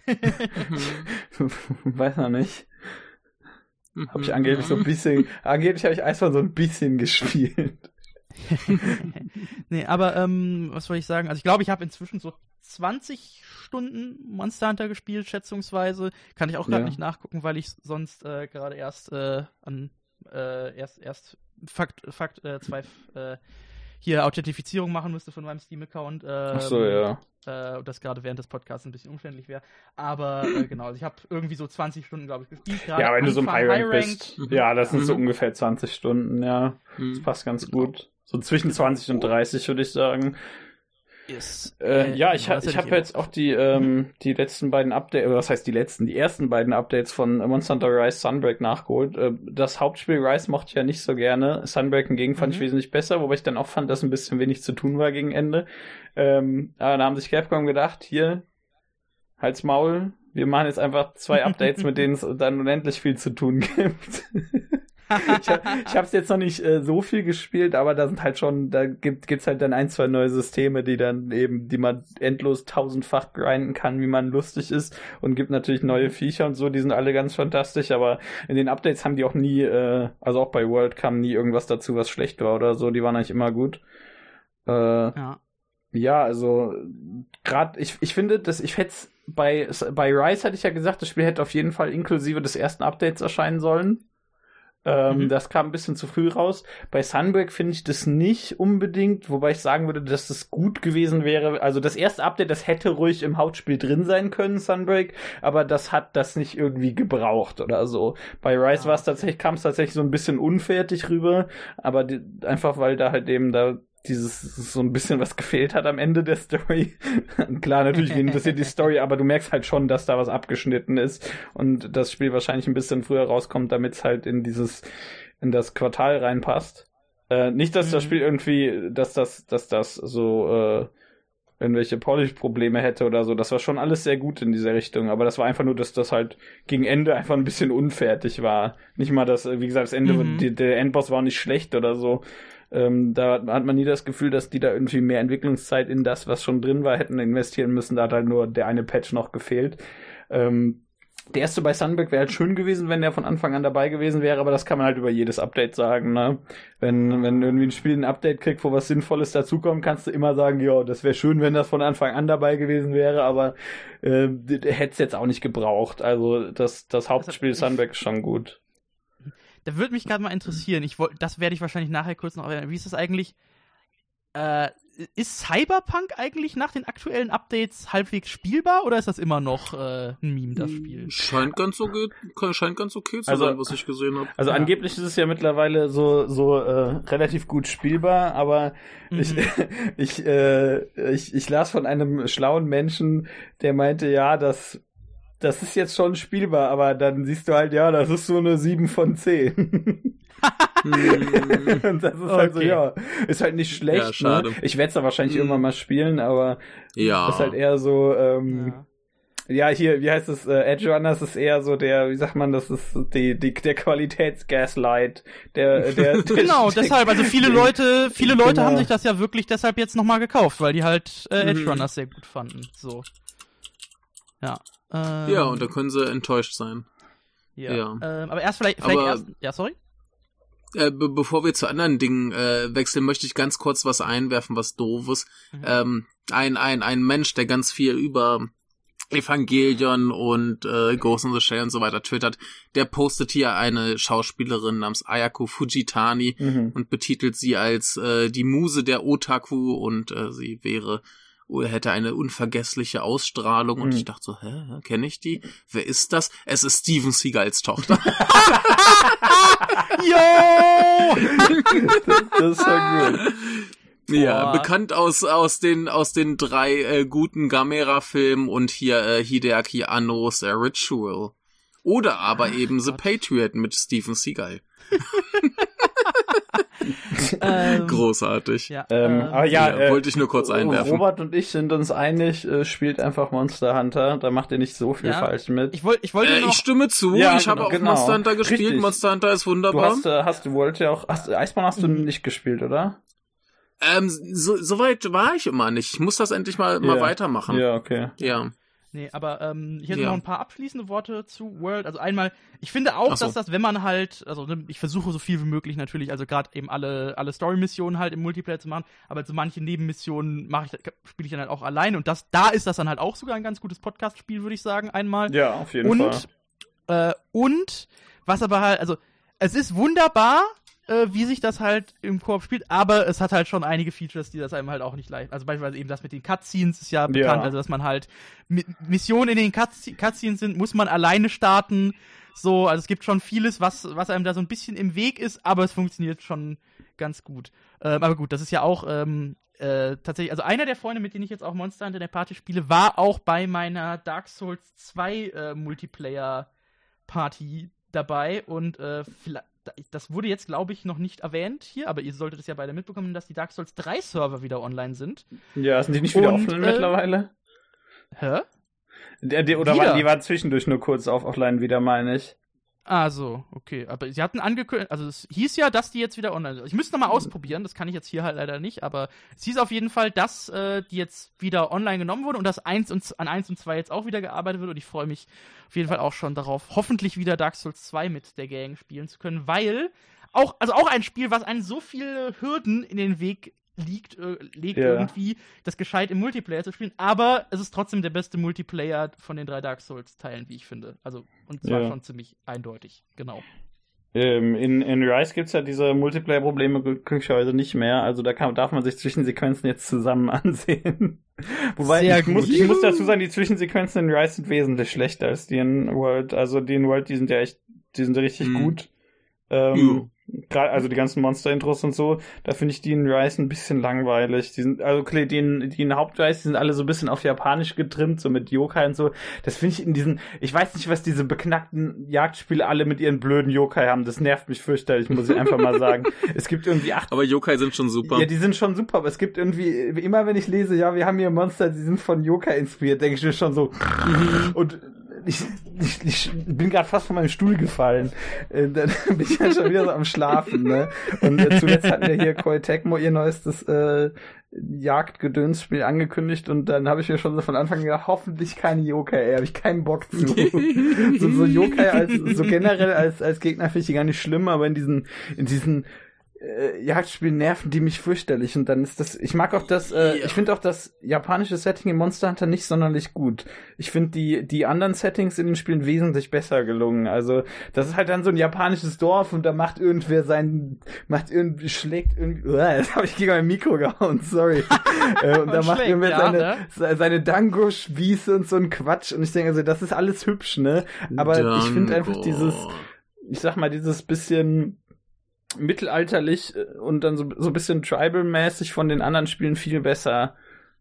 S3: Weiß noch nicht. Habe ich angeblich habe ich Iceborne so ein bisschen gespielt.
S2: Nee, aber was wollte ich sagen? Also ich glaube, ich habe inzwischen so 20 Stunden Monster Hunter gespielt, schätzungsweise. Kann ich auch gerade nicht nachgucken, weil ich sonst gerade erst Fakt 2 hier Authentifizierung machen müsste von meinem Steam-Account.
S3: Ach so, ja.
S2: Und das gerade während des Podcasts ein bisschen umständlich wäre. Aber genau, also ich habe irgendwie so 20 Stunden, glaube ich, gespielt.
S3: Ja, wenn du so im High-Rank bist. Ja, das sind so ungefähr 20 Stunden, ja. Das passt ganz gut. So zwischen 20 und 30, würde ich sagen.
S2: Yes.
S3: Ich habe jetzt auch die letzten beiden Updates, oder was heißt die ersten beiden Updates von Monster Hunter Rise Sunbreak nachgeholt. Das Hauptspiel Rise mochte ich ja nicht so gerne. Sunbreak hingegen fand ich wesentlich besser, wobei ich dann auch fand, dass ein bisschen wenig zu tun war gegen Ende. Aber da haben sich Capcom gedacht, hier, halt's Maul, wir machen jetzt einfach 2 Updates, mit denen es dann unendlich viel zu tun gibt. Ich hab's jetzt noch nicht so viel gespielt, aber da sind halt schon, da gibt's halt dann 1, 2 neue Systeme, die man endlos 1000-fach grinden kann, wie man lustig ist, und gibt natürlich neue Viecher und so, die sind alle ganz fantastisch, aber in den Updates haben die auch nie, also auch bei World kam nie irgendwas dazu, was schlecht war oder so, die waren eigentlich immer gut. Ja, also gerade, ich finde, ich hätte bei Rise hatte ich ja gesagt, das Spiel hätte auf jeden Fall inklusive des ersten Updates erscheinen sollen. Das kam ein bisschen zu früh raus. Bei Sunbreak finde ich das nicht unbedingt, wobei ich sagen würde, dass das gut gewesen wäre. Also das erste Update, das hätte ruhig im Hauptspiel drin sein können, Sunbreak, aber das hat das nicht irgendwie gebraucht oder so. Bei Rise kam es tatsächlich so ein bisschen unfertig rüber, aber einfach weil da halt eben dieses so ein bisschen was gefehlt hat am Ende der Story. Klar, natürlich, wen interessiert die Story, aber du merkst halt schon, dass da was abgeschnitten ist und das Spiel wahrscheinlich ein bisschen früher rauskommt, damit es halt in das Quartal reinpasst. Nicht, dass das Spiel irgendwie, dass das so irgendwelche Polish-Probleme hätte oder so. Das war schon alles sehr gut in dieser Richtung, aber das war einfach nur, dass das halt gegen Ende einfach ein bisschen unfertig war. Nicht mal, dass, wie gesagt, das Ende, der Endboss war nicht schlecht oder so. Da hat man nie das Gefühl, dass die da irgendwie mehr Entwicklungszeit in das, was schon drin war, hätten investieren müssen. Da hat halt nur der eine Patch noch gefehlt. Der erste bei Sunbreak wäre halt schön gewesen, wenn der von Anfang an dabei gewesen wäre, aber das kann man halt über jedes Update sagen, ne? Wenn irgendwie ein Spiel ein Update kriegt, wo was Sinnvolles dazukommt, kannst du immer sagen, ja, das wäre schön, wenn das von Anfang an dabei gewesen wäre, aber hätte es jetzt auch nicht gebraucht. Also das Hauptspiel Sunbreak ist schon gut.
S2: Da würde mich gerade mal interessieren, das werde ich wahrscheinlich nachher kurz noch erwähnen. Wie ist das eigentlich? Ist Cyberpunk eigentlich nach den aktuellen Updates halbwegs spielbar oder ist das immer noch ein Meme, das Spiel?
S1: Scheint ganz okay zu sein, was ich gesehen habe.
S3: Also angeblich ist es ja mittlerweile so relativ gut spielbar, aber ich las von einem schlauen Menschen, der meinte, ja, das ist jetzt schon spielbar, aber dann siehst du halt, ja, das ist so eine 7 von 10. Und das ist halt so, ja, ist halt nicht schlecht, ja, ne? Ich werde es da wahrscheinlich irgendwann mal spielen, aber ist halt eher so, ja, hier, wie heißt es, Edge Runners ist eher so der, wie sagt man, das ist der Qualitätsgaslight, der
S2: genau, deshalb, also viele Leute haben sich das ja wirklich deshalb jetzt nochmal gekauft, weil die halt Edge Runners sehr gut fanden, so. Ja.
S1: Ja, und da können sie enttäuscht sein.
S2: Ja. Aber erst vielleicht erst, ja, sorry?
S1: Bevor wir zu anderen Dingen wechseln, möchte ich ganz kurz was einwerfen, was Doofes. Ein Mensch, der ganz viel über Evangelion und Ghost in the Shell und so weiter twittert, der postet hier eine Schauspielerin namens Ayako Fujitani und betitelt sie als die Muse der Otaku und sie hätte eine unvergessliche Ausstrahlung und ich dachte so, kenne ich die? Wer ist das? Es ist Steven Seagals Tochter.
S2: Jo!
S3: Das ist ja gut.
S1: Ja, bekannt aus den 3 guten Gamera-Filmen und hier Hideaki Annos Ritual. Oder aber eben The Patriot mit Steven Seagal. Großartig.
S3: Ja, aber
S1: wollte ich nur kurz einwerfen.
S3: Robert und ich sind uns einig, spielt einfach Monster Hunter, da macht ihr nicht so viel falsch mit.
S2: Ich wollte
S1: ich stimme zu, ich habe auch Monster Hunter gespielt, richtig. Monster Hunter ist wunderbar.
S3: Iceborne hast du nicht gespielt, oder?
S1: So weit war ich immer nicht. Ich muss das endlich mal weitermachen.
S3: Ja, okay.
S1: Ja.
S2: Nee, aber hier sind noch ein paar abschließende Worte zu World. Also einmal, ich finde auch, dass das, wenn man halt, also ich versuche so viel wie möglich natürlich, also gerade eben alle Story-Missionen halt im Multiplayer zu machen, aber so manche Nebenmissionen spiele ich dann halt auch alleine und da ist das dann halt auch sogar ein ganz gutes Podcast-Spiel, würde ich sagen, einmal.
S3: Ja, auf jeden Fall.
S2: Und was aber halt, also es ist wunderbar, wie sich das halt im Koop spielt, aber es hat halt schon einige Features, die das einem halt auch nicht leicht, also beispielsweise eben das mit den Cutscenes ist ja bekannt, also dass man halt Missionen in den Cutscenes sind, muss man alleine starten, so, also es gibt schon vieles, was einem da so ein bisschen im Weg ist, aber es funktioniert schon ganz gut. Aber gut, das ist ja auch tatsächlich, also einer der Freunde, mit denen ich jetzt auch Monster Hunter in der Party spiele, war auch bei meiner Dark Souls 2 Multiplayer-Party dabei und das wurde jetzt, glaube ich, noch nicht erwähnt hier, aber ihr solltet es ja beide mitbekommen, dass die Dark Souls 3 Server wieder online sind.
S3: Ja, sind die nicht wieder offline mittlerweile?
S2: Hä?
S3: Die waren zwischendurch nur kurz offline wieder, meine ich.
S2: Ah, so, okay. Aber sie hatten angekündigt, also es hieß ja, dass die jetzt wieder online sind. Ich müsste nochmal ausprobieren, das kann ich jetzt hier halt leider nicht, aber es hieß auf jeden Fall, dass die jetzt wieder online genommen wurden und dass an 1 und 2 jetzt auch wieder gearbeitet wird und ich freue mich auf jeden Fall auch schon darauf, hoffentlich wieder Dark Souls 2 mit der Gang spielen zu können, weil auch ein Spiel, was einen so viele Hürden in den Weg legt irgendwie, das gescheit im Multiplayer zu spielen, aber es ist trotzdem der beste Multiplayer von den 3 Dark Souls-Teilen, wie ich finde. Also, und zwar schon ziemlich eindeutig, genau.
S3: In Rise gibt's ja diese Multiplayer-Probleme glücklicherweise nicht mehr, also darf man sich Zwischensequenzen jetzt zusammen ansehen. Wobei, ich muss dazu sagen, die Zwischensequenzen in Rise sind wesentlich schlechter als die in World. Also die in World, die sind richtig gut. Also die ganzen Monster-Intros und so, da finde ich die in Rise ein bisschen langweilig. Die sind, also die in Haupt-Rise, die sind alle so ein bisschen auf Japanisch getrimmt, so mit Yokai und so. Das finde ich ich weiß nicht, was diese beknackten Jagdspiele alle mit ihren blöden Yokai haben. Das nervt mich fürchterlich, muss ich einfach mal sagen. Es gibt irgendwie
S1: Aber Yokai sind schon super.
S3: Ja, die sind schon super, aber es gibt irgendwie, immer wenn ich lese, ja, wir haben hier Monster, die sind von Yokai inspiriert, denke ich mir schon so. Und ich bin gerade fast von meinem Stuhl gefallen. Dann bin ich ja schon wieder so am Schlafen, ne? Und zuletzt hatten wir hier Koei Tecmo ihr neuestes Jagdgedönsspiel angekündigt und dann habe ich mir schon so von Anfang an gedacht, hoffentlich keine Yokai, habe ich keinen Bock zu. so Yokai so generell als Gegner finde ich die gar nicht schlimm, aber in diesen Jagdspielen nerven die mich fürchterlich und dann ist das, ich mag auch das, ich finde auch das japanische Setting in Monster Hunter nicht sonderlich gut. Ich finde die anderen Settings in den Spielen wesentlich besser gelungen. Also, das ist halt dann so ein japanisches Dorf und da macht irgendwer das habe ich gegen mein Mikro gehauen, sorry. Und da macht irgendwer seine Dango-Spieße und so ein Quatsch und ich denke, also, das ist alles hübsch, ne? Aber ich finde einfach dieses bisschen mittelalterlich und dann so ein bisschen tribal-mäßig von den anderen Spielen viel besser.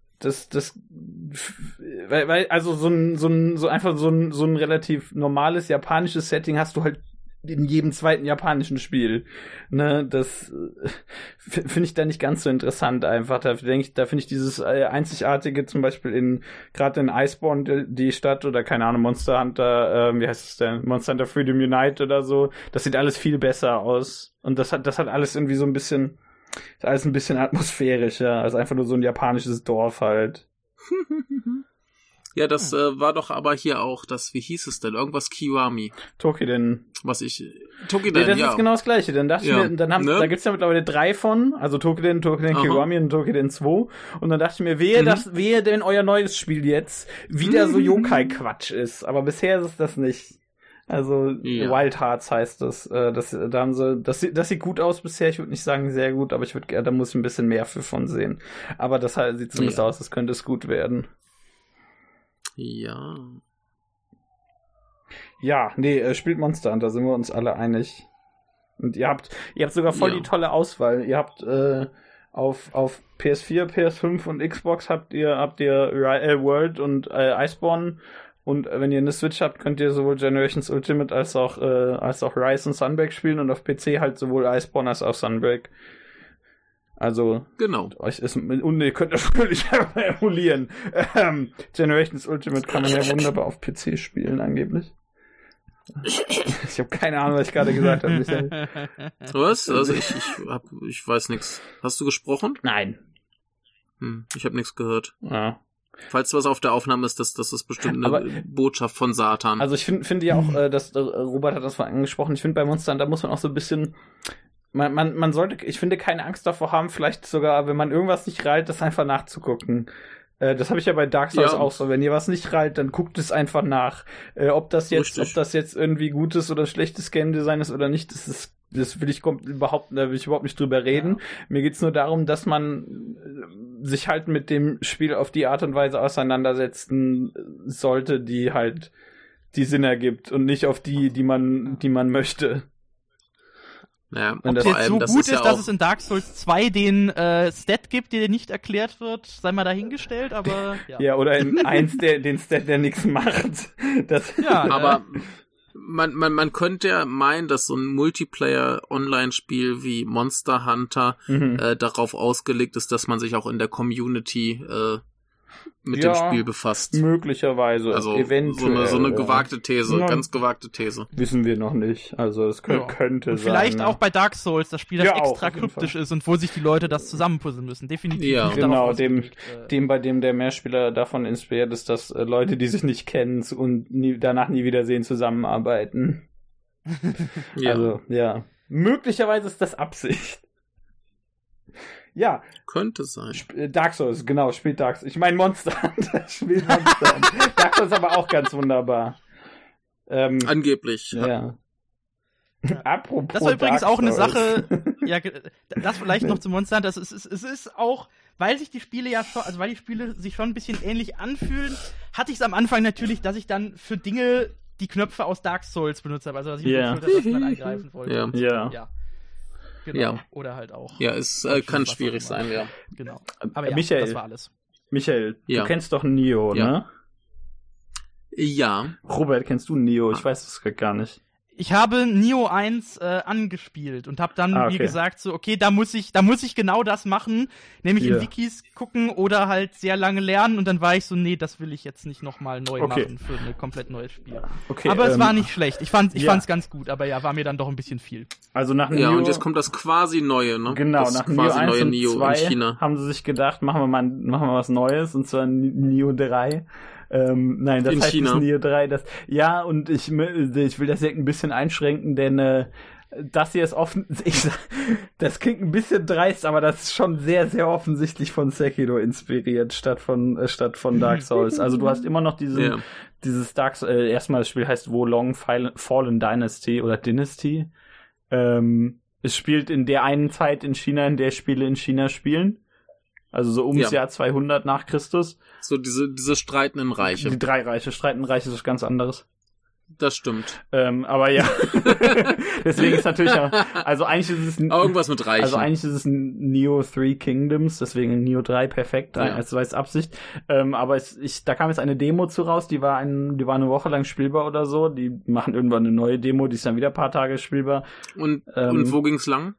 S3: Weil so ein relativ normales japanisches Setting hast du halt in jedem zweiten japanischen Spiel. Ne, das finde ich da nicht ganz so interessant einfach. Da finde ich dieses einzigartige, zum Beispiel gerade in Iceborne, die Stadt oder keine Ahnung, Monster Hunter, wie heißt es denn? Monster Hunter Freedom Unite oder so. Das sieht alles viel besser aus. Und das hat alles irgendwie so ein bisschen atmosphärischer als einfach nur so ein japanisches Dorf halt.
S1: Ja, das war doch aber hier auch das, wie hieß es denn? Irgendwas Kiwami.
S3: Tokiden.
S1: Tokiden,
S3: das ist genau das Gleiche. Dann dachte ich mir, da gibt's ja mittlerweile 3 von, also Tokiden Kiwami und Tokiden 2. Und dann dachte ich mir, wehe denn euer neues Spiel jetzt wieder so Yokai-Quatsch ist. Aber bisher ist es das nicht. Also Wild Hearts heißt das. Das sieht gut aus bisher. Ich würde nicht sagen sehr gut, aber da muss ich ein bisschen mehr von sehen. Aber das halt, sieht zumindest aus, als könnte es gut werden.
S1: Ja.
S3: Ja, nee, spielt Monster Hunter, sind wir uns alle einig. Und ihr habt sogar voll die tolle Auswahl. Ihr habt auf PS4, PS5 und Xbox habt ihr World und Iceborne. Und wenn ihr eine Switch habt, könnt ihr sowohl Generations Ultimate als auch Rise und Sunbreak spielen und auf PC halt sowohl Iceborne als auch Sunbreak. Also,
S1: genau.
S3: Und ihr könnt natürlich einfach emulieren. Generations Ultimate kann man ja wunderbar auf PC spielen, angeblich. Ich habe keine Ahnung, was ich gerade gesagt habe, Michael.
S1: Was? Also ich weiß nichts. Hast du gesprochen?
S3: Nein.
S1: Ich habe nichts gehört.
S3: Ja.
S1: Falls was auf der Aufnahme ist, das ist bestimmt eine Botschaft von Satan.
S3: Also ich finde ja auch, dass Robert hat das vorhin angesprochen, ich finde bei Monster Hunter muss man auch so ein bisschen, man sollte, ich finde, keine Angst davor haben, vielleicht sogar, wenn man irgendwas nicht reilt, das einfach nachzugucken. Das habe ich ja bei Dark Souls auch so. Wenn ihr was nicht reilt, dann guckt es einfach nach. Ob das jetzt irgendwie gutes oder schlechtes Game Design ist oder nicht, das will ich überhaupt nicht drüber reden. Ja. Mir geht's nur darum, dass man sich halt mit dem Spiel auf die Art und Weise auseinandersetzen sollte, die halt die Sinn ergibt und nicht auf die man möchte.
S2: Ja, ob es jetzt so gut ist, dass es in Dark Souls 2 den Stat gibt, der nicht erklärt wird, sei mal dahingestellt, aber
S3: ja, oder in 1 den Stat, der nichts macht.
S1: Aber man könnte ja meinen, dass so ein Multiplayer-Online-Spiel wie Monster Hunter darauf ausgelegt ist, dass man sich auch in der Community mit dem Spiel befasst.
S3: Möglicherweise.
S1: Also
S3: eventuell,
S1: so eine gewagte These, ganz gewagte These.
S3: Wissen wir noch nicht. Also es könnte sein.
S2: Vielleicht auch bei Dark Souls, das Spiel, das extra kryptisch ist und wo sich die Leute das zusammenpuzzeln müssen. Definitiv.
S3: Ja, genau. Bei dem der Mehrspieler davon inspiriert ist, dass Leute, die sich nicht kennen und danach nie wiedersehen, zusammenarbeiten. Also, ja. Möglicherweise ist das Absicht. Ja.
S1: Könnte sein.
S3: Dark Souls, genau, spielt Dark Souls. Ich meine Monster Hunter, spielt Monster Hunter. Dark Souls aber auch ganz wunderbar.
S1: Angeblich.
S3: Ja. Apropos
S2: das war übrigens
S3: Dark
S2: auch eine
S3: Souls.
S2: Sache, ja, das vielleicht noch zum Monster Hunter, es ist auch, weil sich die Spiele weil die Spiele sich schon ein bisschen ähnlich anfühlen, hatte ich es am Anfang natürlich, dass ich dann für Dinge die Knöpfe aus Dark Souls benutzt habe, also dass ich mit der Schulter dann angreifen wollte.
S3: Ja.
S2: Genau.
S1: Ja.
S2: Oder halt auch.
S1: Ja, es kann schwierig sein, ja.
S2: Genau. Aber ja,
S3: Michael,
S2: das war alles.
S3: Michael, du kennst doch Nioh, ne?
S1: Ja.
S3: Robert, kennst du Nioh? Ich weiß es gar nicht.
S2: Ich habe Nioh 1 angespielt und habe dann wie gesagt so, okay, da muss ich genau das machen, nämlich in Wikis gucken oder halt sehr lange lernen und dann war ich so, nee, das will ich jetzt nicht nochmal neu machen für ein komplett neues Spiel. Okay, aber es war nicht schlecht. Ich fand's ganz gut, aber war mir dann doch ein bisschen viel.
S3: Also nach Nioh,
S1: ja, und jetzt kommt das quasi Neue, ne?
S3: Genau,
S1: das
S3: nach Nioh 1 und 2 haben sie sich gedacht, machen wir was Neues, und zwar Nioh 3. Nein, das heißt Nioh 3. Und ich will das ein bisschen einschränken, denn das hier ist das klingt ein bisschen dreist, aber das ist schon sehr, sehr offensichtlich von Sekiro inspiriert, statt von Dark Souls. Also du hast immer noch dieses Dark Souls, erstmal das Spiel heißt Wo Long Fallen Dynasty oder Dynasty. Es spielt in der einen Zeit in China, in der Spiele in China spielen. Also so ums Jahr 200 nach Christus.
S1: So diese streitenden Reiche.
S3: Die 3 Reiche. Streitenden Reiche ist was ganz anderes.
S1: Das stimmt.
S3: Aber ja. Deswegen ist natürlich also eigentlich ist es
S1: irgendwas mit Reichen.
S3: Also eigentlich ist es ein Nioh 3 Kingdoms, deswegen Nioh 3 perfekt, als weiß Absicht. Aber da kam jetzt eine Demo zu raus, die war eine Woche lang spielbar oder so. Die machen irgendwann eine neue Demo, die ist dann wieder ein paar Tage spielbar.
S1: Und wo ging's lang?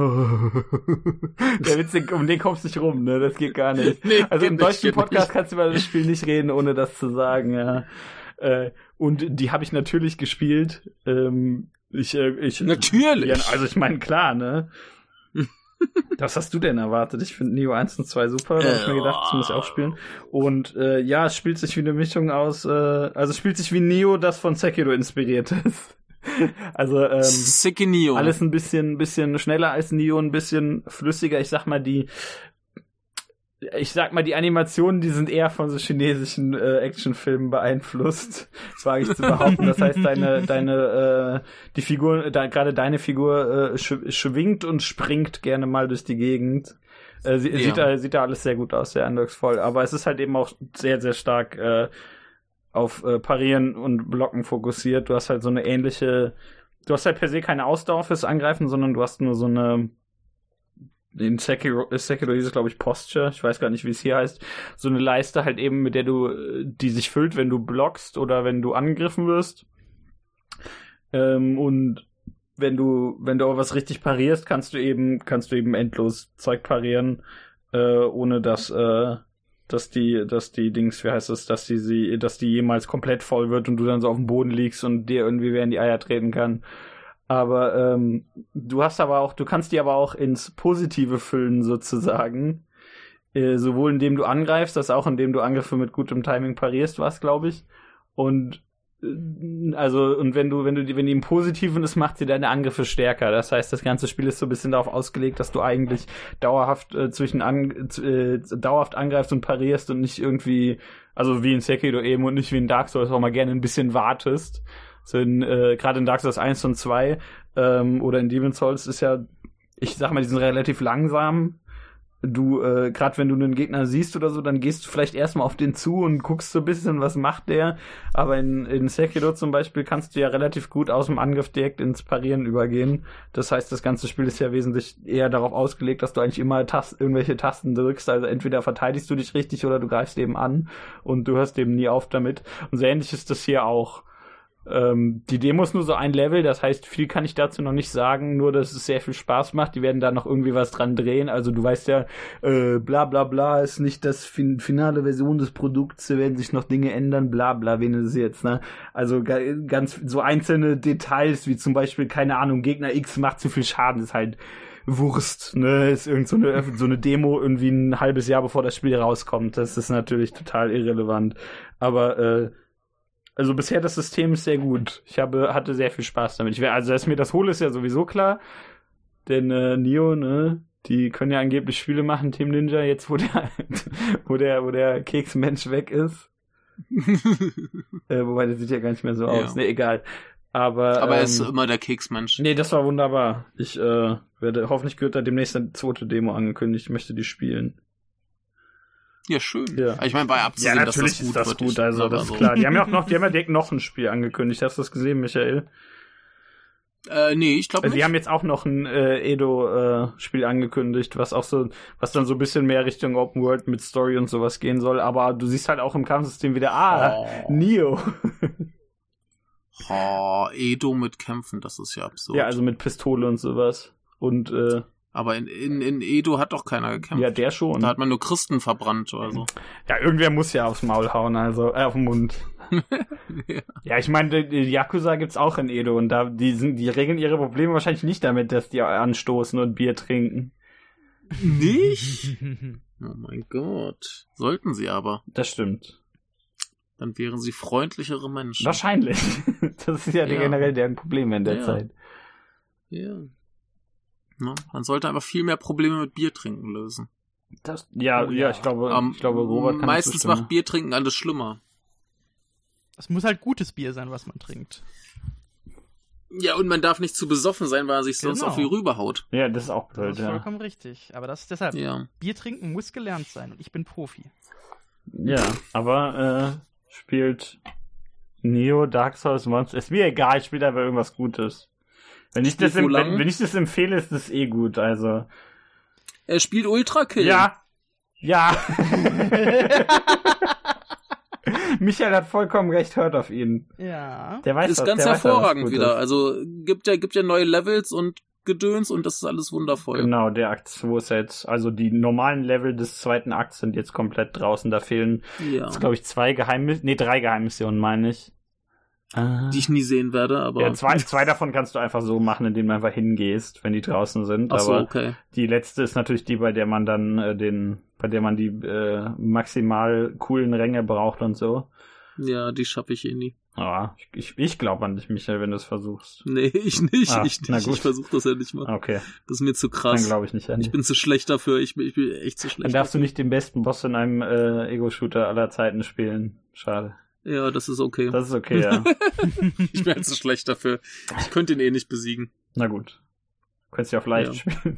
S3: Der Witz, um den kommst du nicht rum, ne? Das geht gar nicht. Nee, also im deutschen Podcast kannst du über das Spiel nicht reden, ohne das zu sagen, ja. Und die habe ich natürlich gespielt. Natürlich!
S1: Ja,
S3: also ich meine, klar, ne? Was hast du denn erwartet? Ich finde Nioh 1 und 2 super, da habe ich mir gedacht, das muss ich auch spielen. Und es spielt sich wie eine Mischung aus, es spielt sich wie Nioh, das von Sekiro inspiriert ist. Also
S1: Nioh.
S3: Alles ein bisschen schneller als Nioh, ein bisschen flüssiger. Ich sag mal, die Animationen, die sind eher von so chinesischen Actionfilmen beeinflusst, wage ich zu behaupten. Das heißt, die Figur, gerade deine Figur schwingt und springt gerne mal durch die Gegend. Sieht da alles sehr gut aus, sehr eindrucksvoll. Aber es ist halt eben auch sehr, sehr stark auf Parieren und Blocken fokussiert. Du hast halt du hast halt per se keine Ausdauer fürs Angreifen, sondern du hast nur so eine, in Sekiro hieß es, glaube ich, Posture, ich weiß gar nicht, wie es hier heißt, so eine Leiste halt eben, mit der die sich füllt, wenn du blockst oder wenn du angegriffen wirst. Und wenn du auch was richtig parierst, kannst du eben endlos Zeug parieren, ohne dass die Dings, wie heißt es, dass die jemals komplett voll wird und du dann so auf dem Boden liegst und dir irgendwie wer in die Eier treten kann. Aber du kannst die aber auch ins Positive füllen, sozusagen. Sowohl indem du angreifst, als auch indem du Angriffe mit gutem Timing parierst, glaube ich. Und wenn die im Positiven ist, macht sie deine Angriffe stärker. Das heißt, das ganze Spiel ist so ein bisschen darauf ausgelegt, dass du eigentlich dauerhaft dauerhaft angreifst und parierst und nicht irgendwie, also wie in Sekiro eben und nicht wie in Dark Souls auch mal gerne ein bisschen wartest. So gerade in Dark Souls 1 und 2 oder in Demon's Souls ist ja, ich sag mal, die sind relativ langsam. Du, gerade wenn du einen Gegner siehst oder so, dann gehst du vielleicht erstmal auf den zu und guckst so ein bisschen, was macht der. Aber in Sekiro zum Beispiel kannst du ja relativ gut aus dem Angriff direkt ins Parieren übergehen. Das heißt, das ganze Spiel ist ja wesentlich eher darauf ausgelegt, dass du eigentlich immer irgendwelche Tasten drückst. Also entweder verteidigst du dich richtig oder du greifst eben an und du hörst eben nie auf damit. Und so ähnlich ist das hier auch. Die Demo ist nur so ein Level, das heißt, viel kann ich dazu noch nicht sagen, nur dass es sehr viel Spaß macht. Die werden da noch irgendwie was dran drehen. Also du weißt ja, bla bla bla ist nicht das finale Version des Produkts, werden sich noch Dinge ändern, bla bla, wen ist es jetzt, ne? Also ganz so einzelne Details, wie zum Beispiel, keine Ahnung, Gegner X macht zu viel Schaden, ist halt Wurst, ne? Ist irgend so eine Demo irgendwie ein halbes Jahr bevor das Spiel rauskommt. Das ist natürlich total irrelevant. Aber also bisher das System ist sehr gut. Ich hatte sehr viel Spaß damit. Also, dass mir das hole, ist ja sowieso klar. Denn Nioh, ne, die können ja angeblich Spiele machen, Team Ninja, jetzt wo der Keksmensch weg ist. Wobei, der sieht ja gar nicht mehr so aus. Nee, egal. Aber
S1: er ist immer der Keksmensch.
S3: Nee, das war wunderbar. Hoffentlich wird da demnächst eine zweite Demo angekündigt. Ich möchte die spielen.
S1: Ja, schön. Ja. Ich meine, bei abzusehen,
S3: dass das gut wird. Gut, also das ist klar. Die haben ja direkt noch ein Spiel angekündigt. Hast du das gesehen, Michael?
S1: Nee, ich glaube nicht.
S3: Die haben jetzt auch noch ein Edo-Spiel angekündigt, was dann so ein bisschen mehr Richtung Open World mit Story und sowas gehen soll. Aber du siehst halt auch im Kampfsystem wieder, Nioh.
S1: Edo mit Kämpfen, das ist ja absurd.
S3: Ja, also mit Pistole und sowas. Und,
S1: aber in Edo hat doch keiner gekämpft.
S3: Ja, der schon.
S1: Da hat man nur Christen verbrannt oder so.
S3: Ja, irgendwer muss ja aufs Maul hauen, also, auf den Mund. Ja, ich meine, die Yakuza gibt's auch in Edo und die regeln ihre Probleme wahrscheinlich nicht damit, dass die anstoßen und Bier trinken.
S1: Nicht? Oh mein Gott. Sollten sie aber.
S3: Das stimmt.
S1: Dann wären sie freundlichere Menschen.
S3: Wahrscheinlich. Das ist ja generell deren Problem in der Zeit.
S1: Ja. Na, man sollte einfach viel mehr Probleme mit Bier trinken lösen.
S3: Ich glaube, Robert kann
S1: meistens macht Bier trinken alles schlimmer.
S2: Es muss halt gutes Bier sein, was man trinkt.
S1: Ja, und man darf nicht zu besoffen sein, weil er sich sonst auf wie rüberhaut.
S3: Ja, das ist auch blöd,
S2: Das ist vollkommen richtig. Aber das ist deshalb, Bier trinken muss gelernt sein und ich bin Profi.
S3: Ja, aber spielt Neo, Dark Souls, Monster. Ist mir egal, spielt aber irgendwas Gutes. Wenn ich das empfehle, ist das eh gut, also.
S1: Er spielt Ultra Kill.
S3: Ja. Michael hat vollkommen recht, hört auf ihn.
S2: Ja.
S3: Der weiß,
S1: ist ganz hervorragend wieder. Also gibt ja neue Levels und Gedöns und das ist alles wundervoll.
S3: Genau, der Akt 2 ist jetzt, also die normalen Level des zweiten Akts sind jetzt komplett draußen. Da fehlen, glaube ich, 3 Geheimmissionen, meine ich.
S1: Die ich nie sehen werde, aber...
S3: Ja, zwei davon kannst du einfach so machen, indem du einfach hingehst, wenn die draußen sind.
S1: Ach so,
S3: aber
S1: okay.
S3: Die letzte ist natürlich die, bei der man dann die maximal coolen Ränge braucht und so.
S1: Ja, die schaffe ich nie.
S3: Aber ich glaube an dich, Michael, wenn du es versuchst.
S1: Nee, ich nicht.
S3: Na gut.
S1: Ich versuche das ja nicht mal.
S3: Okay.
S1: Das ist mir zu krass.
S3: Dann glaube ich nicht an dich.
S1: Ich bin zu schlecht dafür. Ich bin echt zu schlecht.
S3: Dann darfst du nicht den besten Boss in einem Ego-Shooter aller Zeiten spielen. Schade.
S1: Ja, das ist okay.
S3: Das ist okay, ja.
S1: Ich bin zu schlecht dafür. Ich könnte ihn nicht besiegen.
S3: Na gut. Du könntest ja auf leicht spielen.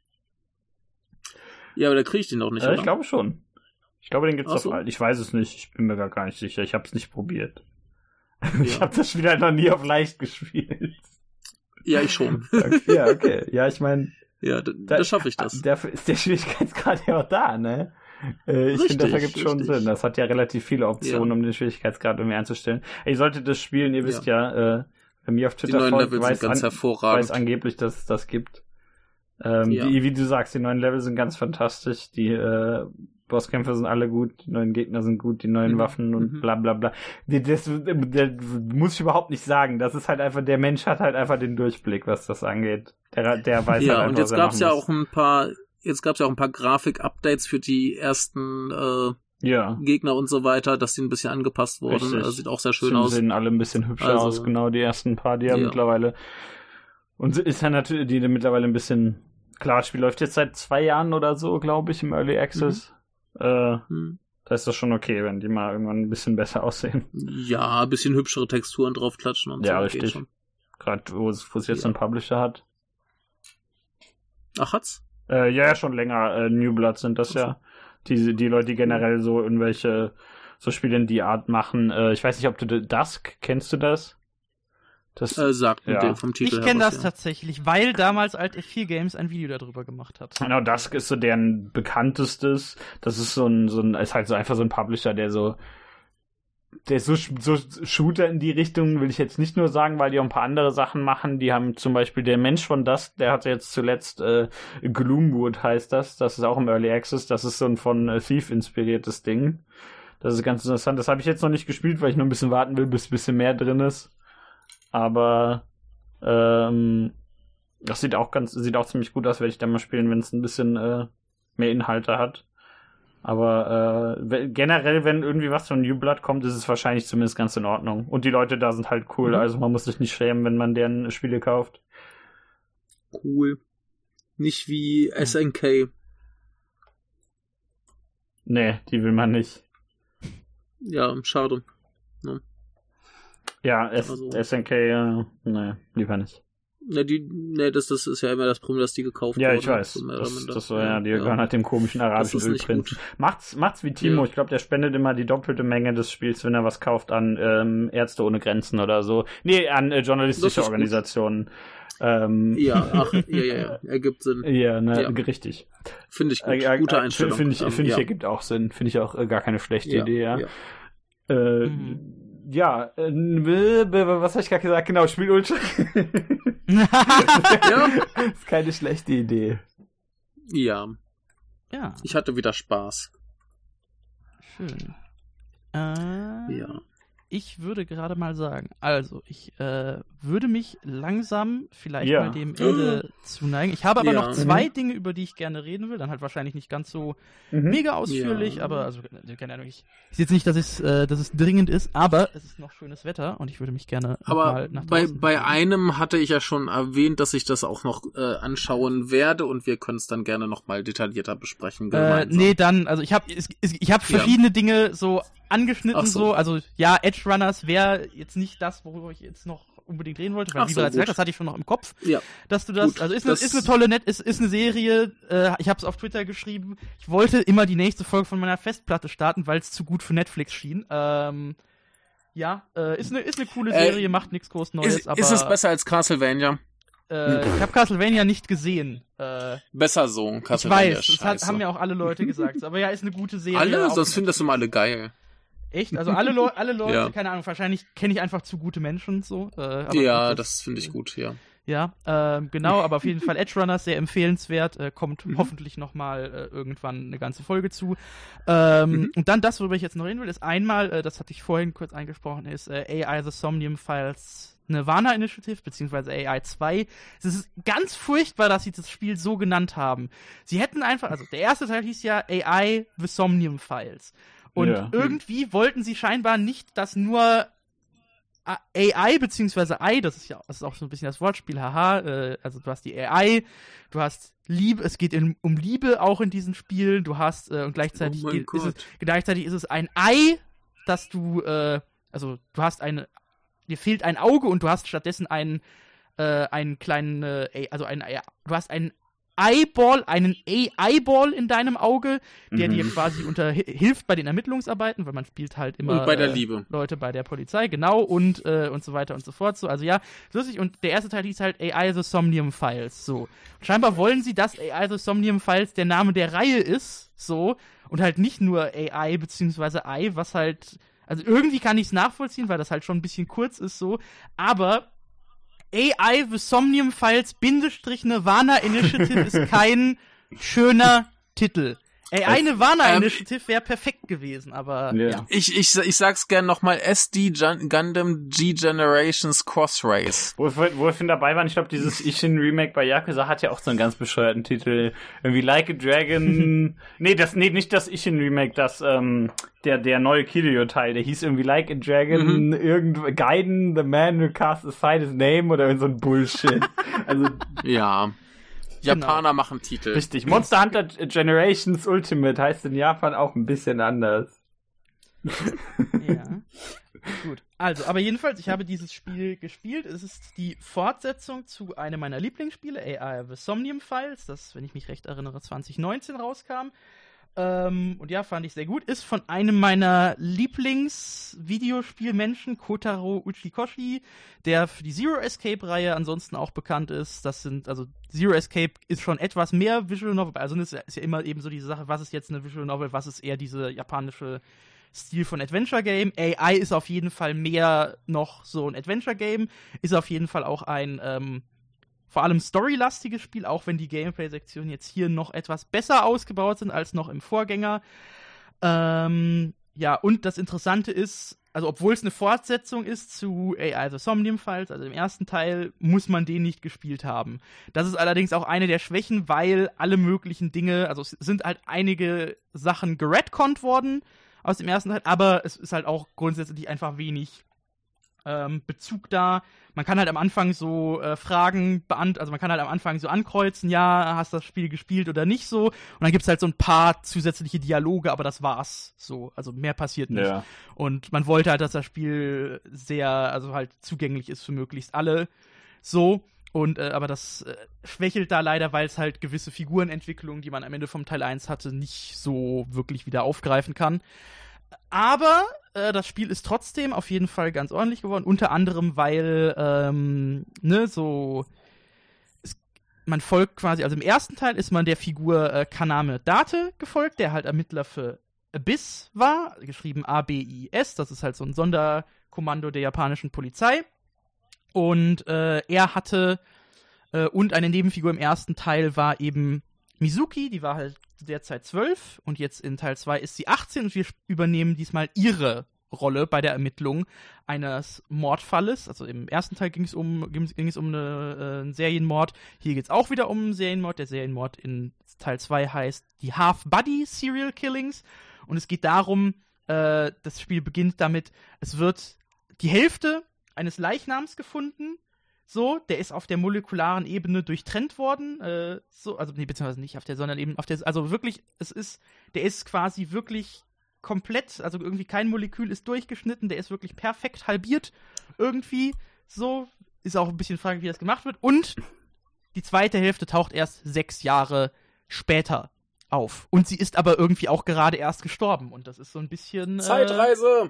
S1: Ja, aber da kriege ich den auch nicht, oder?
S3: Ich glaube schon. Ich glaube, den gibt's auf leicht. Ich weiß es nicht. Ich bin mir gar nicht sicher. Ich habe es nicht probiert. Ja. Ich habe das Spiel halt noch nie auf leicht gespielt.
S1: Ja, ich schon.
S3: Okay. Ja, ich meine...
S1: Ja, da schaffe ich das.
S3: Dafür ist der Schwierigkeitsgrad ja auch da, ne? Ich finde, das ergibt schon Sinn. Das hat ja relativ viele Optionen, um den Schwierigkeitsgrad irgendwie einzustellen. Ihr solltet das spielen, ihr wisst wer mir auf Twitter folgt, weiß angeblich, dass es das gibt. Wie du sagst, die neuen Level sind ganz fantastisch, die Bosskämpfe sind alle gut, die neuen Gegner sind gut, die neuen Waffen und bla bla bla. Das muss ich überhaupt nicht sagen. Das ist halt einfach, der Mensch hat halt einfach den Durchblick, was das angeht. Der weiß halt einfach,
S1: und jetzt gab's ja auch ein paar Grafik-Updates für die ersten Gegner und so weiter, dass die ein bisschen angepasst wurden. Sieht auch sehr schön aus.
S3: Die sehen alle ein bisschen hübscher aus, genau, die ersten paar, die haben mittlerweile. Und ist ja natürlich die mittlerweile ein bisschen, klar, das Spiel läuft jetzt seit 2 Jahren oder so, glaube ich, im Early Access. Da ist das schon okay, wenn die mal irgendwann ein bisschen besser aussehen.
S1: Ja, ein bisschen hübschere Texturen draufklatschen und so.
S3: Ja, richtig. Gerade wo es jetzt einen Publisher hat.
S1: Ach, hat's?
S3: Ja, schon länger. New Blood sind das ja. Die Leute, die generell so irgendwelche so Spiele in die Art machen. Ich weiß nicht, ob du Dusk, kennst du das?
S1: Das sagt mit dem vom Titel.
S2: Ich kenne das tatsächlich, weil damals Alt F4 Games ein Video darüber gemacht hat.
S3: Genau, Dusk ist so deren bekanntestes. Das ist ist halt so einfach so ein Publisher, der so Shooter in die Richtung, will ich jetzt nicht nur sagen, weil die auch ein paar andere Sachen machen. Die haben zum Beispiel der Mensch von Dusk, der hatte jetzt zuletzt Gloomwood heißt das. Das ist auch im Early Access. Das ist so ein von Thief inspiriertes Ding. Das ist ganz interessant. Das habe ich jetzt noch nicht gespielt, weil ich noch ein bisschen warten will, bis ein bisschen mehr drin ist. Aber das sieht auch ziemlich gut aus, werde ich dann mal spielen, wenn es ein bisschen mehr Inhalte hat. Aber generell, wenn irgendwie was von New Blood kommt, ist es wahrscheinlich zumindest ganz in Ordnung. Und die Leute da sind halt cool, also man muss sich nicht schämen, wenn man deren Spiele kauft.
S1: Cool. Nicht wie SNK.
S3: Nee, die will man nicht.
S1: Ja, schade. Ne?
S3: Ja, SNK, nee, lieber nicht.
S1: Das ist ja immer das Problem, dass die gekauft wurden.
S3: Ja, ich weiß. Das war ja, die gehören halt dem komischen arabischen Ölprinzen. Macht's wie Timo. Ich glaube, der spendet immer die doppelte Menge des Spiels, wenn er was kauft an Ärzte ohne Grenzen oder so. Nee, an journalistische Organisationen.
S1: Ja, ergibt Sinn.
S3: Ja, richtig.
S1: Finde ich gut. Gute Einstellung.
S3: Finde ich ergibt auch Sinn. Finde ich auch gar keine schlechte Idee, ja. Ja, was habe ich gerade gesagt? Genau, Spiel Ultra.
S1: Ja.
S3: Ist keine schlechte Idee.
S1: Ja. Ich hatte wieder Spaß.
S2: Schön.
S1: Ja.
S2: Ich würde gerade mal sagen, also ich würde mich langsam vielleicht mal dem Ende zuneigen. Ich habe aber noch 2 Dinge, über die ich gerne reden will. Dann halt wahrscheinlich nicht ganz so mega ausführlich, aber also keine Ahnung. Ich sehe jetzt nicht, dass es dringend ist, aber es ist noch schönes Wetter und ich würde mich gerne mal nach draußen
S1: bei einem hatte ich ja schon erwähnt, dass ich das auch noch anschauen werde und wir können es dann gerne noch mal detaillierter besprechen.
S2: Nee, dann, also ich habe verschiedene Dinge so angeschnitten so, also ja, Edge Runners wäre jetzt nicht das, worüber ich jetzt noch unbedingt reden wollte, weil wie bereits gesagt, das hatte ich schon noch im Kopf, dass du das, gut, also ist eine tolle, ist eine Serie, ich habe es auf Twitter geschrieben, ich wollte immer die nächste Folge von meiner Festplatte starten, weil es zu gut für Netflix schien, ist eine coole Serie, macht nichts groß Neues, aber...
S1: Ist es besser als Castlevania?
S2: Ich habe Castlevania nicht gesehen.
S1: Besser so, Castlevania.
S2: Ich weiß, das haben ja auch alle Leute gesagt, aber ja, ist eine gute Serie.
S1: Alle? Sonst finden das immer alle geil.
S2: Echt? Also alle Leute, keine Ahnung, wahrscheinlich kenne ich einfach zu gute Menschen so.
S1: Aber das finde ich gut, ja.
S2: Ja, genau, aber auf jeden Fall Edge Runners, sehr empfehlenswert, kommt hoffentlich nochmal irgendwann eine ganze Folge zu. Und dann das, worüber ich jetzt noch reden will, ist einmal, das hatte ich vorhin kurz angesprochen, ist AI The Somnium Files Nirvana Initiative, beziehungsweise AI 2. Es ist ganz furchtbar, dass sie das Spiel so genannt haben. Sie hätten einfach, also der erste Teil hieß ja AI The Somnium Files. Und irgendwie wollten sie scheinbar nicht, dass nur AI beziehungsweise I, das ist auch so ein bisschen das Wortspiel, also du hast die AI, du hast Liebe, es geht um Liebe auch in diesen Spielen, du hast, und gleichzeitig ist es ein Ei, dass du, also du hast dir fehlt ein Auge und du hast stattdessen einen kleinen, du hast einen AI-Ball in deinem Auge, der dir quasi hilft bei den Ermittlungsarbeiten, weil man spielt halt immer
S1: und bei der Liebe.
S2: Leute bei der Polizei, genau, und so weiter und so fort. So, also ja, lustig. Und der erste Teil hieß halt AI The Somnium Files. So. Und scheinbar wollen sie, dass AI The Somnium Files der Name der Reihe ist, so, und halt nicht nur AI beziehungsweise I, was halt, also irgendwie kann ich es nachvollziehen, weil das halt schon ein bisschen kurz ist, so, aber AI The Somnium Files Nirvana Initiative ist kein schöner Titel. AI Nirvana Initiative wäre perfekt gewesen, aber ja.
S1: Ich sag's gern nochmal, SD Gundam G-Generations Cross Race.
S3: Wo wir dabei waren, ich glaube, dieses Ishin Remake bei Yakuza hat ja auch so einen ganz bescheuerten Titel. Irgendwie Like a Dragon. nicht das Ishin Remake, das, der neue Kiryu-Teil, der hieß irgendwie Like a Dragon, Gaiden, the man who cast aside his name oder irgend so ein Bullshit. Also,
S1: ja. Japaner machen Titel.
S3: Richtig. Monster Hunter Generations Ultimate heißt in Japan auch ein bisschen anders.
S2: Ja. Gut. Also, aber jedenfalls, ich habe dieses Spiel gespielt. Es ist die Fortsetzung zu einem meiner Lieblingsspiele, AI The Somnium Files, das, wenn ich mich recht erinnere, 2019 rauskam. Und ja, fand ich sehr gut. Ist von einem meiner Lieblings-Videospielmenschen, Kotaro Uchikoshi, der für die Zero Escape-Reihe ansonsten auch bekannt ist. Zero Escape ist schon etwas mehr Visual Novel, also es ist ja immer eben so diese Sache, was ist jetzt eine Visual Novel, was ist eher diese japanische Stil von Adventure Game. AI ist auf jeden Fall mehr noch so ein Adventure Game, ist auf jeden Fall auch ein, vor allem storylastiges Spiel, auch wenn die Gameplay-Sektionen jetzt hier noch etwas besser ausgebaut sind als noch im Vorgänger. Und das Interessante ist, also obwohl es eine Fortsetzung ist zu AI The Somnium Files, also im ersten Teil, muss man den nicht gespielt haben. Das ist allerdings auch eine der Schwächen, weil alle möglichen Dinge, also es sind halt einige Sachen geredconnt worden aus dem ersten Teil, aber es ist halt auch grundsätzlich einfach wenig Bezug da. Man kann halt am Anfang so Fragen also man kann halt am Anfang so ankreuzen, ja, hast das Spiel gespielt oder nicht so. Und dann gibt's halt so ein paar zusätzliche Dialoge, aber das war's so. Also mehr passiert nicht. Ja. Und man wollte halt, dass das Spiel halt zugänglich ist für möglichst alle. So. Und aber das schwächelt da leider, weil es halt gewisse Figurenentwicklungen, die man am Ende vom Teil 1 hatte, nicht so wirklich wieder aufgreifen kann. Aber das Spiel ist trotzdem auf jeden Fall ganz ordentlich geworden, unter anderem, weil, man folgt quasi, also im ersten Teil ist man der Figur Kaname Date gefolgt, der halt Ermittler für Abyss war, geschrieben ABIS, das ist halt so ein Kommando der japanischen Polizei. Und er hatte, und eine Nebenfigur im ersten Teil war eben Mizuki, die war halt derzeit 12 und jetzt in Teil 2 ist sie 18 und wir übernehmen diesmal ihre Rolle bei der Ermittlung eines Mordfalles. Also im ersten Teil ging es um einen Serienmord. Hier geht es auch wieder um einen Serienmord. Der Serienmord in Teil 2 heißt die Half-Body Serial Killings. Und es geht darum, das Spiel beginnt damit, es wird die Hälfte eines Leichnams gefunden. So, der ist auf der molekularen Ebene durchtrennt worden. Beziehungsweise nicht auf der, sondern eben auf der, also wirklich, der ist quasi wirklich komplett, also irgendwie kein Molekül ist durchgeschnitten, der ist wirklich perfekt halbiert irgendwie, so, ist auch ein bisschen fraglich, wie das gemacht wird, und die zweite Hälfte taucht erst 6 Jahre später auf, und sie ist aber irgendwie auch gerade erst gestorben, und das ist so ein bisschen
S1: Zeitreise!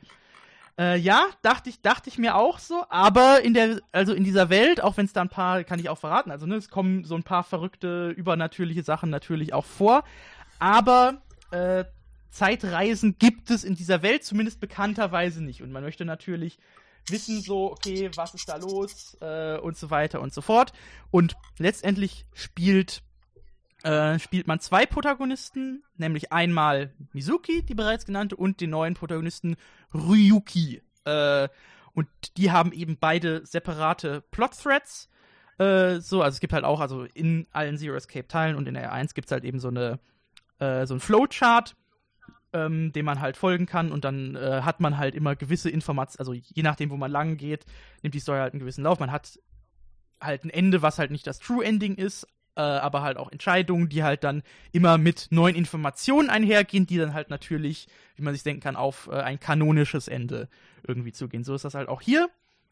S2: Ja, dachte ich mir auch so, aber in dieser Welt, auch wenn es da ein paar, kann ich auch verraten, also es kommen so ein paar verrückte, übernatürliche Sachen natürlich auch vor, aber Zeitreisen gibt es in dieser Welt zumindest bekannterweise nicht. Und man möchte natürlich wissen, so, okay, was ist da los und so weiter und so fort. Und letztendlich spielt man 2 Protagonisten, nämlich einmal Mizuki, die bereits genannte, und den neuen Protagonisten Ryuki. Und die haben eben beide separate Plot-Threads. Also es gibt halt auch, also in allen Zero Escape-Teilen und in R1 gibt es halt eben so ein Flowchart, dem man halt folgen kann, und dann hat man halt immer gewisse Informationen, also je nachdem, wo man lang geht, nimmt die Story halt einen gewissen Lauf. Man hat halt ein Ende, was halt nicht das True Ending ist, aber halt auch Entscheidungen, die halt dann immer mit neuen Informationen einhergehen, die dann halt natürlich, wie man sich denken kann, auf ein kanonisches Ende irgendwie zugehen. So ist das halt auch hier.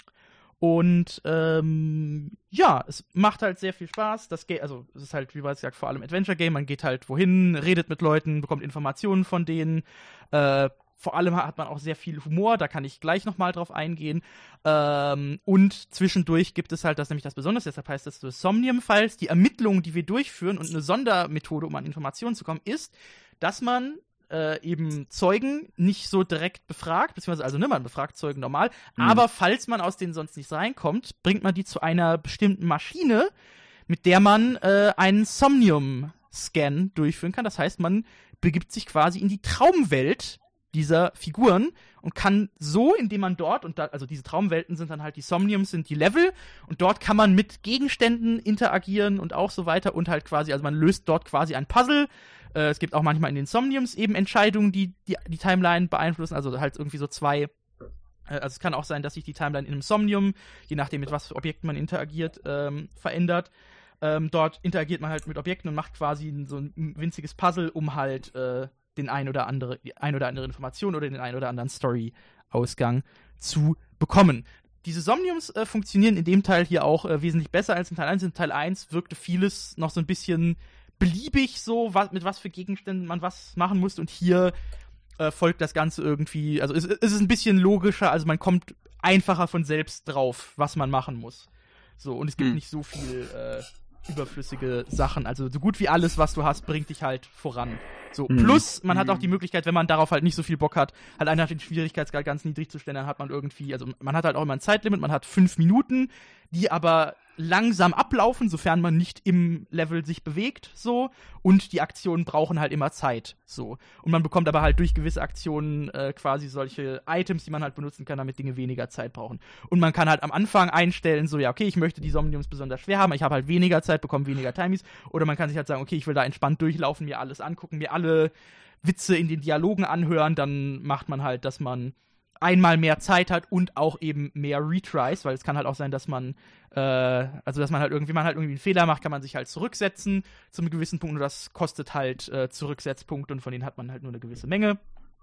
S2: Und es macht halt sehr viel Spaß. Das also es ist halt, wie bereits gesagt, vor allem Adventure-Game. Man geht halt wohin, redet mit Leuten, bekommt Informationen von denen. Vor allem hat man auch sehr viel Humor, da kann ich gleich nochmal drauf eingehen. Und zwischendurch gibt es halt das, nämlich das Besondere, deshalb heißt es Somnium-Files. Die Ermittlungen, die wir durchführen, und eine Sondermethode, um an Informationen zu kommen, ist, dass man eben Zeugen nicht so direkt befragt, beziehungsweise, man befragt Zeugen normal, aber falls man aus denen sonst nicht reinkommt, bringt man die zu einer bestimmten Maschine, mit der man einen Somnium-Scan durchführen kann. Das heißt, man begibt sich quasi in die Traumwelt dieser Figuren und kann so, indem man dort, also diese Traumwelten sind dann halt die Somniums, sind die Level, und dort kann man mit Gegenständen interagieren und auch so weiter, und halt quasi, also man löst dort quasi ein Puzzle. Es gibt auch manchmal in den Somniums eben Entscheidungen, die Timeline beeinflussen, also halt irgendwie so 2. Also es kann auch sein, dass sich die Timeline in einem Somnium, je nachdem mit was für Objekten man interagiert, verändert. Dort interagiert man halt mit Objekten und macht quasi so ein winziges Puzzle, um halt die ein oder andere Information oder den ein oder anderen Story-Ausgang zu bekommen. Diese Somniums funktionieren in dem Teil hier auch wesentlich besser als in Teil 1. In Teil 1 wirkte vieles noch so ein bisschen beliebig, so mit was für Gegenständen man was machen musste, und hier folgt das Ganze irgendwie, also es ist ein bisschen logischer, also man kommt einfacher von selbst drauf, was man machen muss. So, und es gibt nicht so viel überflüssige Sachen, also so gut wie alles, was du hast, bringt dich halt voran. So, plus, man hat auch die Möglichkeit, wenn man darauf halt nicht so viel Bock hat, halt einfach den Schwierigkeitsgrad ganz niedrig zu stellen, dann hat man irgendwie, also man hat halt auch immer ein Zeitlimit, man hat 5 Minuten, die aber langsam ablaufen, sofern man nicht im Level sich bewegt, so, und die Aktionen brauchen halt immer Zeit, so. Und man bekommt aber halt durch gewisse Aktionen quasi solche Items, die man halt benutzen kann, damit Dinge weniger Zeit brauchen. Und man kann halt am Anfang einstellen, so, ja, okay, ich möchte die Somniums besonders schwer haben, ich habe halt weniger Zeit, bekomme weniger Timies, oder man kann sich halt sagen, okay, ich will da entspannt durchlaufen, mir alles angucken, mir alle Witze in den Dialogen anhören, dann macht man halt, dass man einmal mehr Zeit hat und auch eben mehr Retries, weil es kann halt auch sein, dass man dass man halt irgendwie einen Fehler macht, kann man sich halt zurücksetzen zu einem gewissen Punkt, und das kostet halt Zurücksetzpunkte, und von denen hat man halt nur eine gewisse Menge.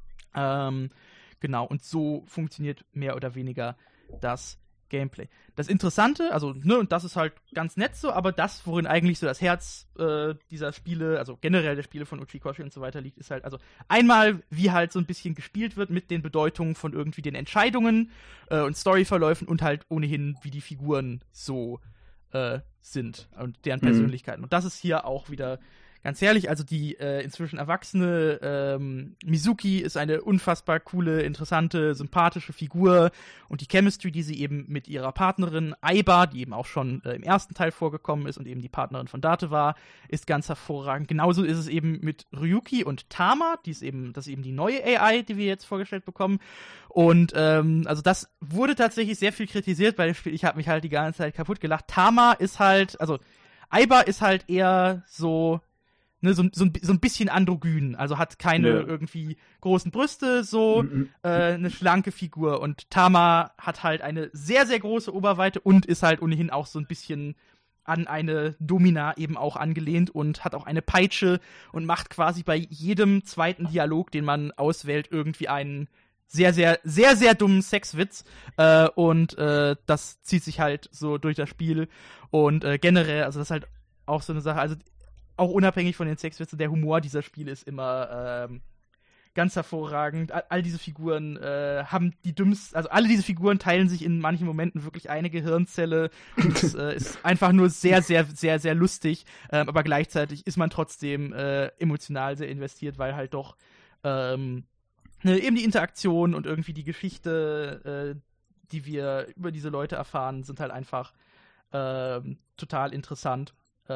S2: Genau, und so funktioniert mehr oder weniger das Gameplay. Das Interessante, also, und das ist halt ganz nett so, aber das, worin eigentlich so das Herz dieser Spiele, also generell der Spiele von Uchikoshi und so weiter liegt, ist halt, also einmal, wie halt so ein bisschen gespielt wird mit den Bedeutungen von irgendwie den Entscheidungen und Storyverläufen, und halt ohnehin, wie die Figuren so sind und deren Persönlichkeiten. Und das ist hier auch wieder ganz ehrlich, also die inzwischen erwachsene Mizuki ist eine unfassbar coole, interessante, sympathische Figur und die Chemistry, die sie eben mit ihrer Partnerin Aiba, die eben auch schon im ersten Teil vorgekommen ist und eben die Partnerin von Date war, ist ganz hervorragend. Genauso ist es eben mit Ryuki und Tama, das ist eben die neue AI, die wir jetzt vorgestellt bekommen. Und also das wurde tatsächlich sehr viel kritisiert bei dem Spiel. Ich habe mich halt die ganze Zeit kaputt gelacht. Tama ist halt, also Aiba ist halt eher so, ne, so ein bisschen androgyn, also hat keine irgendwie großen Brüste, so eine schlanke Figur. Und Tama hat halt eine sehr, sehr große Oberweite und ist halt ohnehin auch so ein bisschen an eine Domina eben auch angelehnt und hat auch eine Peitsche und macht quasi bei jedem zweiten Dialog, den man auswählt, irgendwie einen sehr, sehr, sehr, sehr dummen Sexwitz. Und das zieht sich halt so durch das Spiel. Und generell, also das ist halt auch so eine Sache, also auch unabhängig von den Sexwitzen, der Humor dieser Spiele ist immer ganz hervorragend. All diese Figuren haben die dümmsten, also alle diese Figuren teilen sich in manchen Momenten wirklich eine Gehirnzelle. Und es ist einfach nur sehr, sehr, sehr, sehr lustig. Aber gleichzeitig ist man trotzdem emotional sehr investiert, weil halt doch eben die Interaktion und irgendwie die Geschichte, die wir über diese Leute erfahren, sind halt einfach total interessant.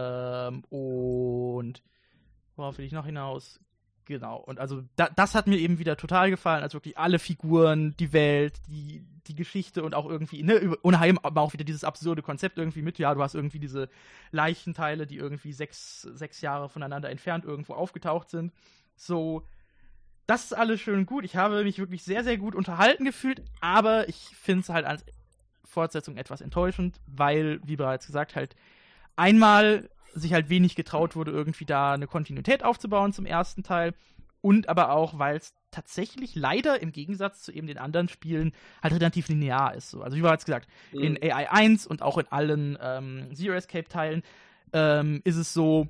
S2: Und worauf will ich noch hinaus? Genau, und also das hat mir eben wieder total gefallen, also wirklich alle Figuren, die Welt, die Geschichte und auch irgendwie, ne, unheim, aber auch wieder dieses absurde Konzept irgendwie mit, ja, du hast irgendwie diese Leichenteile, die irgendwie sechs Jahre voneinander entfernt irgendwo aufgetaucht sind. So, das ist alles schön und gut. Ich habe mich wirklich sehr, sehr gut unterhalten gefühlt, aber ich finde es halt als Fortsetzung etwas enttäuschend, weil, wie bereits gesagt, halt einmal sich halt wenig getraut wurde, irgendwie da eine Kontinuität aufzubauen zum ersten Teil und aber auch, weil es tatsächlich leider im Gegensatz zu eben den anderen Spielen halt relativ linear ist. So. Also wie bereits gesagt, in AI 1 und auch in allen Zero Escape Teilen ist es so,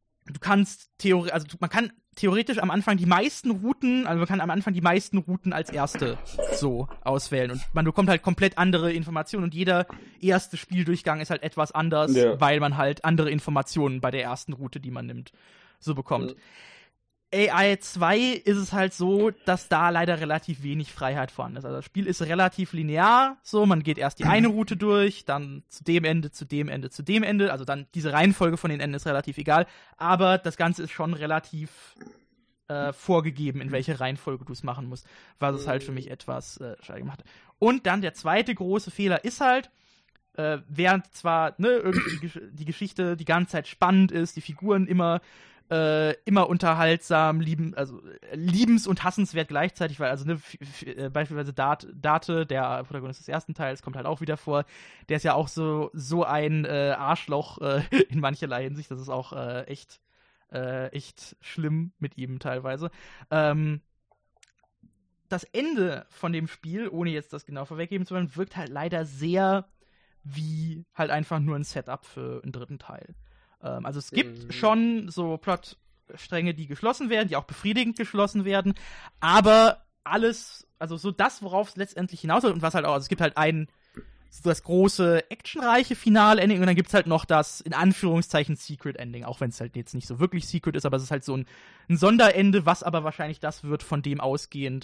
S2: man kann theoretisch am Anfang die meisten Routen als erste so auswählen und man bekommt halt komplett andere Informationen und jeder erste Spieldurchgang ist halt etwas anders, weil man halt andere Informationen bei der ersten Route, die man nimmt, so bekommt. AI 2 ist es halt so, dass da leider relativ wenig Freiheit vorhanden ist. Also das Spiel ist relativ linear, so, man geht erst die eine Route durch, dann zu dem Ende, zu dem Ende, zu dem Ende, also dann diese Reihenfolge von den Enden ist relativ egal, aber das Ganze ist schon relativ vorgegeben, in welche Reihenfolge du es machen musst, was es halt für mich etwas schade gemacht hat. Und dann der zweite große Fehler ist halt, während zwar irgendwie die Geschichte die ganze Zeit spannend ist, die Figuren immer unterhaltsam, liebens- und hassenswert gleichzeitig, weil also beispielsweise Date, der Protagonist des ersten Teils, kommt halt auch wieder vor. Der ist ja auch so ein Arschloch in mancherlei Hinsicht. Das ist auch echt schlimm mit ihm teilweise. Das Ende von dem Spiel, ohne jetzt das genau vorweggeben zu wollen, wirkt halt leider sehr wie halt einfach nur ein Setup für einen dritten Teil. Also es gibt schon so Plotstränge, die geschlossen werden, die auch befriedigend geschlossen werden, aber alles, also so das, worauf es letztendlich hinausläuft und was halt auch, also es gibt halt so das große actionreiche Final-Ending und dann gibt's halt noch das, in Anführungszeichen, Secret-Ending, auch wenn es halt jetzt nicht so wirklich Secret ist, aber es ist halt so ein Sonderende, was aber wahrscheinlich das wird, von dem ausgehend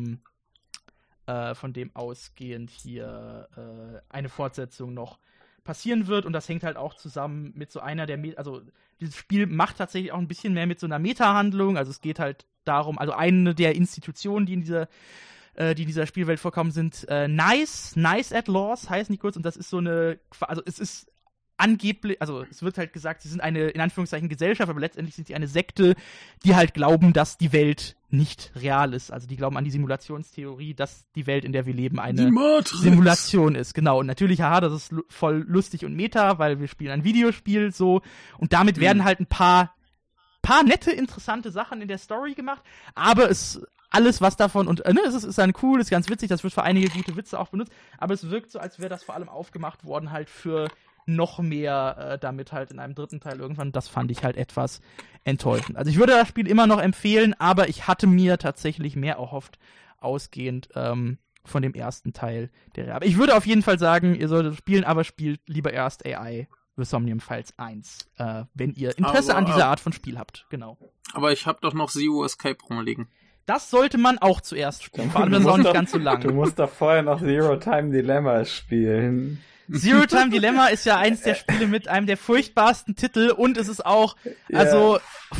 S2: hier eine Fortsetzung noch passieren wird und das hängt halt auch zusammen mit so einer also dieses Spiel macht tatsächlich auch ein bisschen mehr mit so einer Meta-Handlung, also es geht halt darum, also eine der Institutionen, die in dieser Spielwelt vorkommen, sind Nice at Laws, heißen die kurz, und das ist so eine, also es ist angeblich, also es wird halt gesagt, sie sind eine, in Anführungszeichen, Gesellschaft, aber letztendlich sind sie eine Sekte, die halt glauben, dass die Welt nicht real ist. Also die glauben an die Simulationstheorie, dass die Welt, in der wir leben, eine Simulation ist. Genau, und natürlich, das ist voll lustig und meta, weil wir spielen ein Videospiel, so, und damit werden halt ein paar nette, interessante Sachen in der Story gemacht, aber alles, was davon, und es ist dann cool, ist ganz witzig, das wird für einige gute Witze auch benutzt, aber es wirkt so, als wäre das vor allem aufgemacht worden halt für noch mehr damit halt in einem dritten Teil irgendwann. Das fand ich halt etwas enttäuschend. Also ich würde das Spiel immer noch empfehlen, aber ich hatte mir tatsächlich mehr erhofft, ausgehend von dem ersten Teil der Reihe. Aber ich würde auf jeden Fall sagen, ihr solltet spielen, aber spielt lieber erst AI The Somnium Files 1, wenn ihr Interesse an dieser Art von Spiel habt. Genau.
S1: Aber ich habe doch noch Zero Escape rumliegen.
S2: Das sollte man auch zuerst spielen, vor allem das ist auch nicht ganz so lang.
S3: Du musst doch vorher noch Zero Time Dilemma spielen.
S2: Zero Time Dilemma ist ja eins der Spiele mit einem der furchtbarsten Titel und es ist auch, also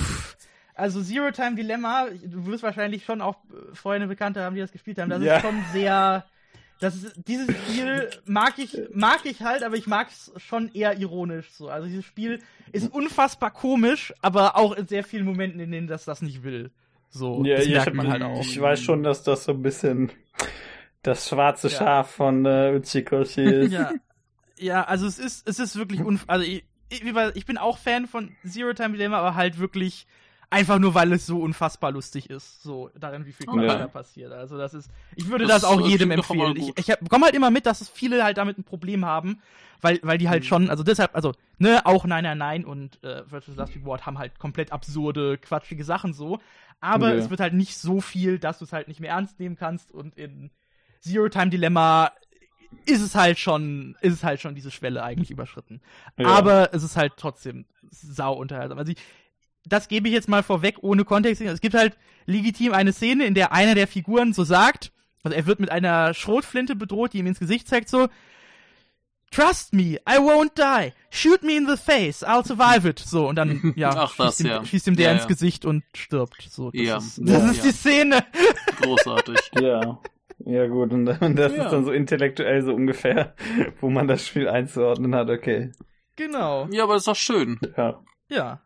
S2: Zero Time Dilemma, du wirst wahrscheinlich schon auch Freunde, Bekannte haben, die das gespielt haben, das ist schon sehr, dieses Spiel mag ich halt, aber ich mag es schon eher ironisch so. Also dieses Spiel ist unfassbar komisch, aber auch in sehr vielen Momenten, in denen das nicht will. So, das merkt man halt auch.
S3: Ich weiß schon, dass das so ein bisschen das schwarze Schaf von Uchikoshi ist.
S2: Ja, also es ist wirklich also ich bin auch Fan von Zero Time Dilemma, aber halt wirklich einfach nur, weil es so unfassbar lustig ist, so darin, wie viel Quatsch da passiert. Also ich würde das auch jedem empfehlen. Ich bekomme halt immer mit, dass es viele halt damit ein Problem haben, weil die halt schon, also deshalb, also, auch Nein und Virtual Last Reward haben halt komplett absurde, quatschige Sachen so, aber es wird halt nicht so viel, dass du es halt nicht mehr ernst nehmen kannst und in Zero Time Dilemma ist es halt schon diese Schwelle eigentlich überschritten. Ja. Aber es ist halt trotzdem sau unterhaltsam. Also das gebe ich jetzt mal vorweg, ohne Kontext. Es gibt halt legitim eine Szene, in der einer der Figuren so sagt, also er wird mit einer Schrotflinte bedroht, die ihm ins Gesicht zeigt, so, Trust me, I won't die. Shoot me in the face, I'll survive it. So, und dann, schießt ihm der ins Gesicht und stirbt. So, das ist die Szene.
S1: Großartig.
S3: Ja gut, und das ist dann so intellektuell so ungefähr, wo man das Spiel einzuordnen hat, okay.
S2: Genau.
S1: Ja, aber das ist doch schön.
S2: Ja.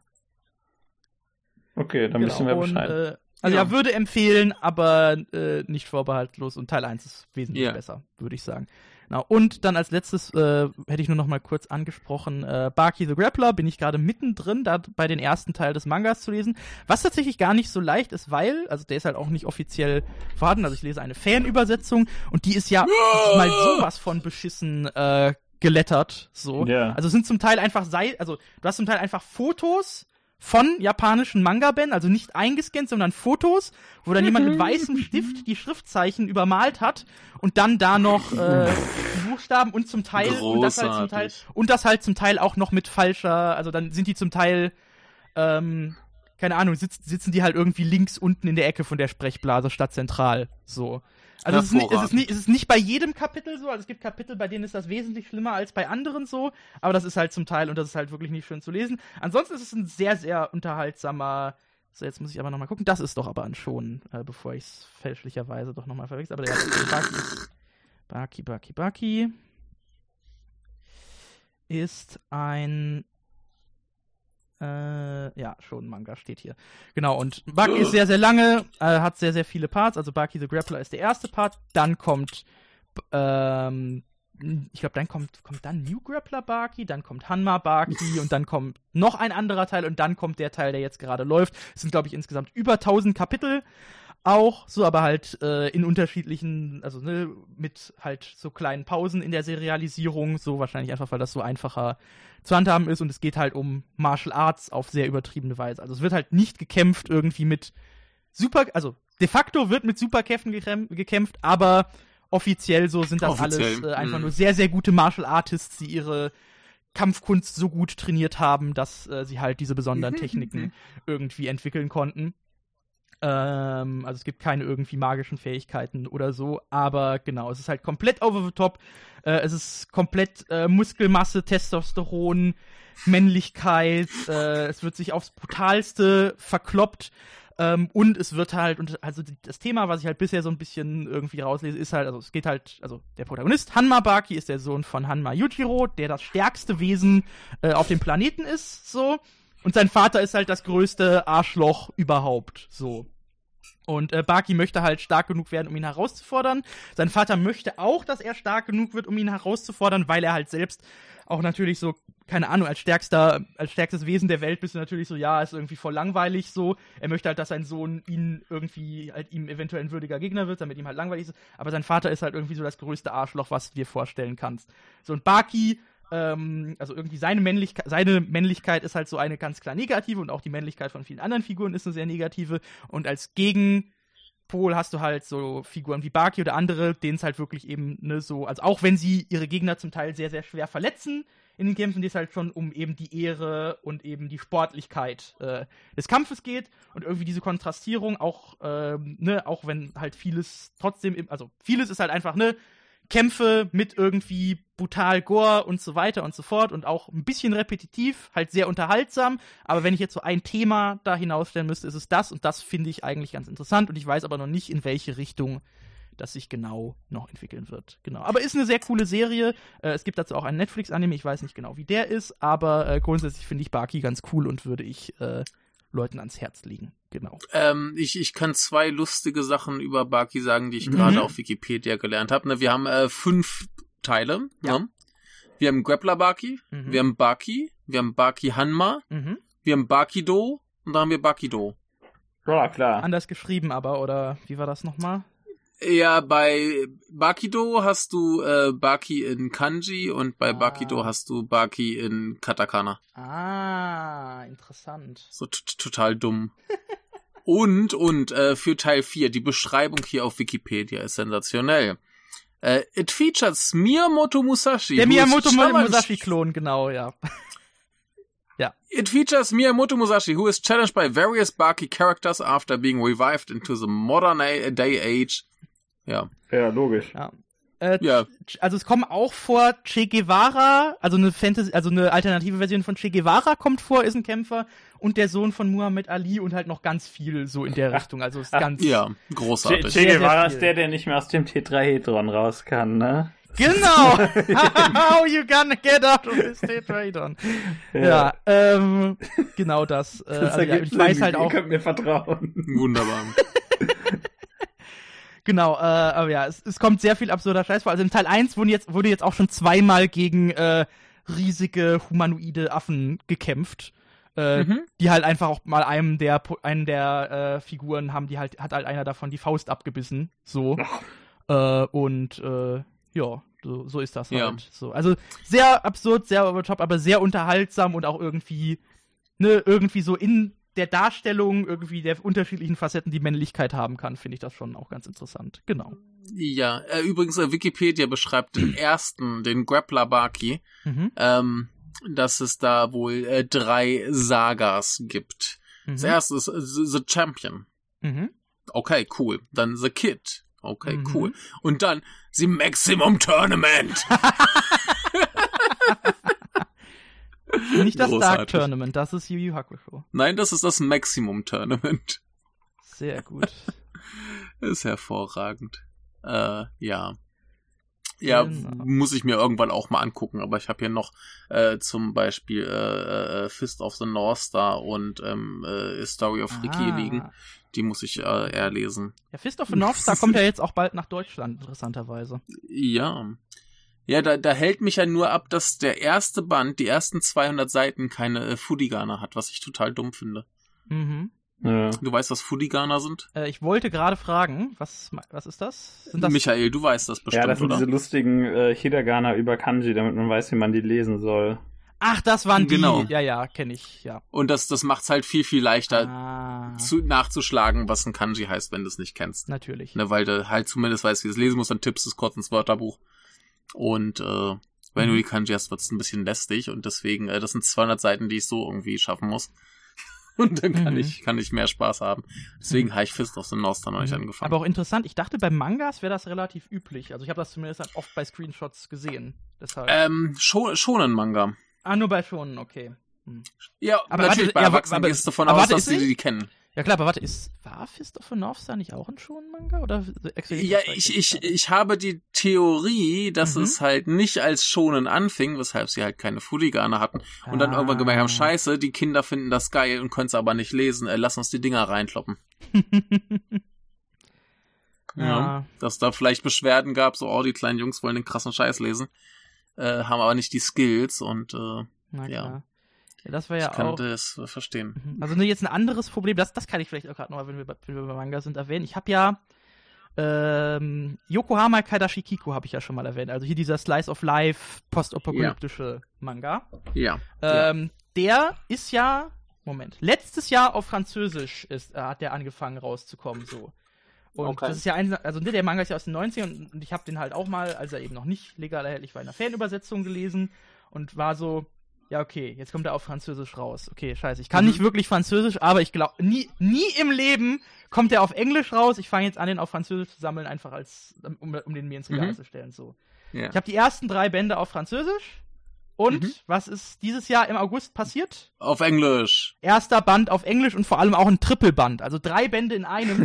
S3: Okay, dann wissen wir Bescheid.
S2: Also würde empfehlen, aber nicht vorbehaltlos und Teil 1 ist wesentlich besser, würde ich sagen. Genau. Und dann als letztes hätte ich nur noch mal kurz angesprochen, Baki the Grappler bin ich gerade mittendrin, da bei den ersten Teil des Mangas zu lesen, was tatsächlich gar nicht so leicht ist, weil, also der ist halt auch nicht offiziell vorhanden, also ich lese eine Fanübersetzung und die ist ja mal sowas von beschissen gelettert, so. Yeah. Also sind zum Teil einfach du hast zum Teil einfach Fotos von japanischen Manga-Bänden, also nicht eingescannt, sondern Fotos, wo dann jemand mit weißem Stift die Schriftzeichen übermalt hat und dann da noch die Buchstaben und zum Teil und das halt zum Teil auch noch mit falscher, also dann sind die zum Teil keine Ahnung, sitzen die halt irgendwie links unten in der Ecke von der Sprechblase statt zentral, so. Also es ist nicht bei jedem Kapitel so, also es gibt Kapitel, bei denen ist das wesentlich schlimmer als bei anderen so, aber das ist halt zum Teil und das ist halt wirklich nicht schön zu lesen. Ansonsten ist es ein sehr, sehr unterhaltsamer, so jetzt muss ich aber nochmal gucken, das ist doch aber ein schon, bevor ich es fälschlicherweise doch nochmal verwechsel, aber der Baki ist ein schon Manga steht hier. Genau, und Baki ist sehr, sehr lange, hat sehr, sehr viele Parts. Also Baki the Grappler ist der erste Part. Dann kommt, ich glaube, dann kommt dann New Grappler Baki, dann kommt Hanma Baki und dann kommt noch ein anderer Teil und dann kommt der Teil, der jetzt gerade läuft. Es sind, glaube ich, insgesamt über 1000 Kapitel auch, so aber halt in unterschiedlichen, also mit halt so kleinen Pausen in der Serialisierung, so wahrscheinlich einfach, weil das so einfacher zu handhaben ist und es geht halt um Martial Arts auf sehr übertriebene Weise. Also es wird halt nicht gekämpft irgendwie mit also de facto wird mit Superkräften gekämpft, aber offiziell so sind das alles einfach nur sehr, sehr gute Martial Artists, die ihre Kampfkunst so gut trainiert haben, dass sie halt diese besonderen Techniken irgendwie entwickeln konnten. Also es gibt keine irgendwie magischen Fähigkeiten oder so, aber genau, es ist halt komplett over the top, es ist komplett Muskelmasse, Testosteron, Männlichkeit, es wird sich aufs Brutalste verkloppt und es wird halt, also das Thema, was ich halt bisher so ein bisschen irgendwie rauslese, ist halt, also es geht halt, also der Protagonist, Hanma Baki, ist der Sohn von Hanma Yujiro, der das stärkste Wesen auf dem Planeten ist, so. Und sein Vater ist halt das größte Arschloch überhaupt, so. Und Baki möchte halt stark genug werden, um ihn herauszufordern. Sein Vater möchte auch, dass er stark genug wird, um ihn herauszufordern, weil er halt selbst auch natürlich so, keine Ahnung, als stärkstes Wesen der Welt bist du natürlich so, ja, ist irgendwie voll langweilig so. Er möchte halt, dass sein Sohn ihm eventuell ein würdiger Gegner wird, damit ihm halt langweilig ist. Aber sein Vater ist halt irgendwie so das größte Arschloch, was du dir vorstellen kannst. So, und Baki, also irgendwie seine Männlichkeit ist halt so eine ganz klar negative und auch die Männlichkeit von vielen anderen Figuren ist eine sehr negative und als Gegenpol hast du halt so Figuren wie Baki oder andere, denen es halt wirklich eben so, also auch wenn sie ihre Gegner zum Teil sehr, sehr schwer verletzen in den Kämpfen, die es halt schon um eben die Ehre und eben die Sportlichkeit des Kampfes geht und irgendwie diese Kontrastierung auch, auch wenn halt vieles trotzdem, also vieles ist halt einfach, Kämpfe mit irgendwie brutal Gore und so weiter und so fort und auch ein bisschen repetitiv, halt sehr unterhaltsam, aber wenn ich jetzt so ein Thema da hinausstellen müsste, ist es das und das finde ich eigentlich ganz interessant und ich weiß aber noch nicht, in welche Richtung das sich genau noch entwickeln wird. Genau. Aber ist eine sehr coole Serie. Es gibt dazu auch einen Netflix-Anime, ich weiß nicht genau, wie der ist, aber grundsätzlich finde ich Baki ganz cool und würde ich Leuten ans Herz legen. Genau.
S1: Ich kann 2 lustige Sachen über Baki sagen, die ich gerade auf Wikipedia gelernt habe. Wir haben 5 Teile. Ja. Ne? Wir haben Grappler Baki, wir haben Baki Hanma, wir haben Bakido und dann haben wir Bakido.
S3: Ja, klar.
S2: Anders geschrieben aber, oder wie war das nochmal?
S1: Ja, bei Bakido hast du Baki in Kanji und bei Bakido hast du Baki in Katakana.
S2: Ah, interessant.
S1: So total dumm. und für Teil 4, die Beschreibung hier auf Wikipedia ist sensationell. It features Miyamoto Musashi.
S2: Der Miyamoto Musashi-Klon, genau, ja. Ja.
S1: It features Miyamoto Musashi, who is challenged by various Baki characters after being revived into the modern day age. Ja.
S3: Ja, logisch.
S2: Ja. Also es kommen auch vor Che Guevara, also eine alternative Version von Che Guevara kommt vor, ist ein Kämpfer und der Sohn von Muhammad Ali und halt noch ganz viel so in der Richtung, also ist ganz...
S1: Ja, großartig.
S3: Che Guevara ist der nicht mehr aus dem Tetrahedron raus kann, ne?
S2: Genau! How you gonna get out of this Tetrahedron? Ja, genau das. Ich weiß halt auch...
S3: Ihr könnt mir vertrauen.
S1: Wunderbar.
S2: Genau, aber ja, es kommt sehr viel absurder Scheiß vor. Also in Teil 1 wurde jetzt auch schon 2-mal gegen riesige humanoide Affen gekämpft. Die halt einfach auch mal einen der Figuren hat halt einer davon die Faust abgebissen. So. Ja, so ist das halt.
S1: Ja.
S2: So. Also sehr absurd, sehr over top, aber sehr unterhaltsam und auch irgendwie so in der Darstellung irgendwie der unterschiedlichen Facetten, die Männlichkeit haben kann, finde ich das schon auch ganz interessant. Genau.
S1: Ja, übrigens Wikipedia beschreibt den Grappler Baki, dass es da wohl 3 Sagas gibt. Das erste ist The Champion. Okay, cool. Dann The Kid. Okay, cool. Und dann The Maximum Tournament.
S2: Nicht das Dark Tournament, das ist Yu Yu Hakusho.
S1: Nein, das ist das Maximum Tournament.
S2: Sehr gut.
S1: Ist hervorragend. Ja. Ja,
S2: Genau.
S1: Muss ich mir irgendwann auch mal angucken, aber ich habe hier noch zum Beispiel Fist of the North Star und Story of Ricky liegen. Die muss ich eher lesen.
S2: Ja, Fist of the North Star kommt ja jetzt auch bald nach Deutschland, interessanterweise.
S1: Ja. Ja, da hält mich ja nur ab, dass der erste Band, die ersten 200 Seiten keine Fudigana hat, was ich total dumm finde. Ja. Du weißt, was Fudigana sind?
S2: Ich wollte gerade fragen, was ist das?
S1: Sind das? Michael, du weißt das bestimmt, oder?
S3: Ja, das sind diese lustigen Hiragana über Kanji, damit man weiß, wie man die lesen soll.
S2: Ach, das waren die.
S1: Genau.
S2: Ja, kenne ich, ja.
S1: Und das macht's halt viel, viel leichter nachzuschlagen, was ein Kanji heißt, wenn du es nicht kennst.
S2: Natürlich.
S1: Ne, weil du halt zumindest weißt, wie du es lesen musst, dann tippst du es kurz ins Wörterbuch. Und wenn du die Kanji hast, wird's ein bisschen lästig und deswegen, das sind 200 Seiten, die ich so irgendwie schaffen muss. Und dann kann ich mehr Spaß haben. Deswegen habe ich Fist of the North Star noch nicht angefangen.
S2: Aber auch interessant, ich dachte, bei Mangas wäre das relativ üblich. Also ich habe das zumindest dann oft bei Screenshots gesehen. Deshalb.
S1: Shonen Manga.
S2: Ah, nur bei Shonen, okay.
S1: Ja, aber natürlich, bei Erwachsenen gehst du davon aus, dass die kennen.
S2: Ja klar, aber warte, war Fist of the North Star nicht auch ein Shonen-Manga? Oder
S1: ja, ich habe die Theorie, dass es halt nicht als Shonen anfing, weshalb sie halt keine Fudigane hatten und dann irgendwann gemerkt haben, scheiße, die Kinder finden das geil und können es aber nicht lesen, lass uns die Dinger reinkloppen. Ja, dass da vielleicht Beschwerden gab, so, die kleinen Jungs wollen den krassen Scheiß lesen, haben aber nicht die Skills und
S2: na klar. Ja, das war ja
S1: ich kann das verstehen.
S2: Also jetzt ein anderes Problem, das kann ich vielleicht auch gerade noch, wenn wir bei Manga sind, erwähnen. Ich habe ja Yokohama Kaidashi Kiku habe ich ja schon mal erwähnt. Also hier dieser Slice of Life postapokalyptische Manga.
S1: Ja.
S2: Der ist ja, letztes Jahr auf Französisch hat der angefangen rauszukommen, so. Und das ist ja der Manga ist ja aus den 90ern und ich habe den halt auch mal, als er eben noch nicht legal erhältlich war, in einer Fanübersetzung gelesen. und war so, ja, okay, jetzt kommt er auf Französisch raus. Okay, scheiße, ich kann nicht wirklich Französisch, aber ich glaube, nie im Leben kommt er auf Englisch raus. Ich fange jetzt an, den auf Französisch zu sammeln, einfach um den mir ins Regal zu stellen. So. Ja. Ich habe die ersten 3 Bände auf Französisch. Und was ist dieses Jahr im August passiert?
S1: Auf Englisch.
S2: Erster Band auf Englisch und vor allem auch ein Trippelband. Also 3 Bände in einem.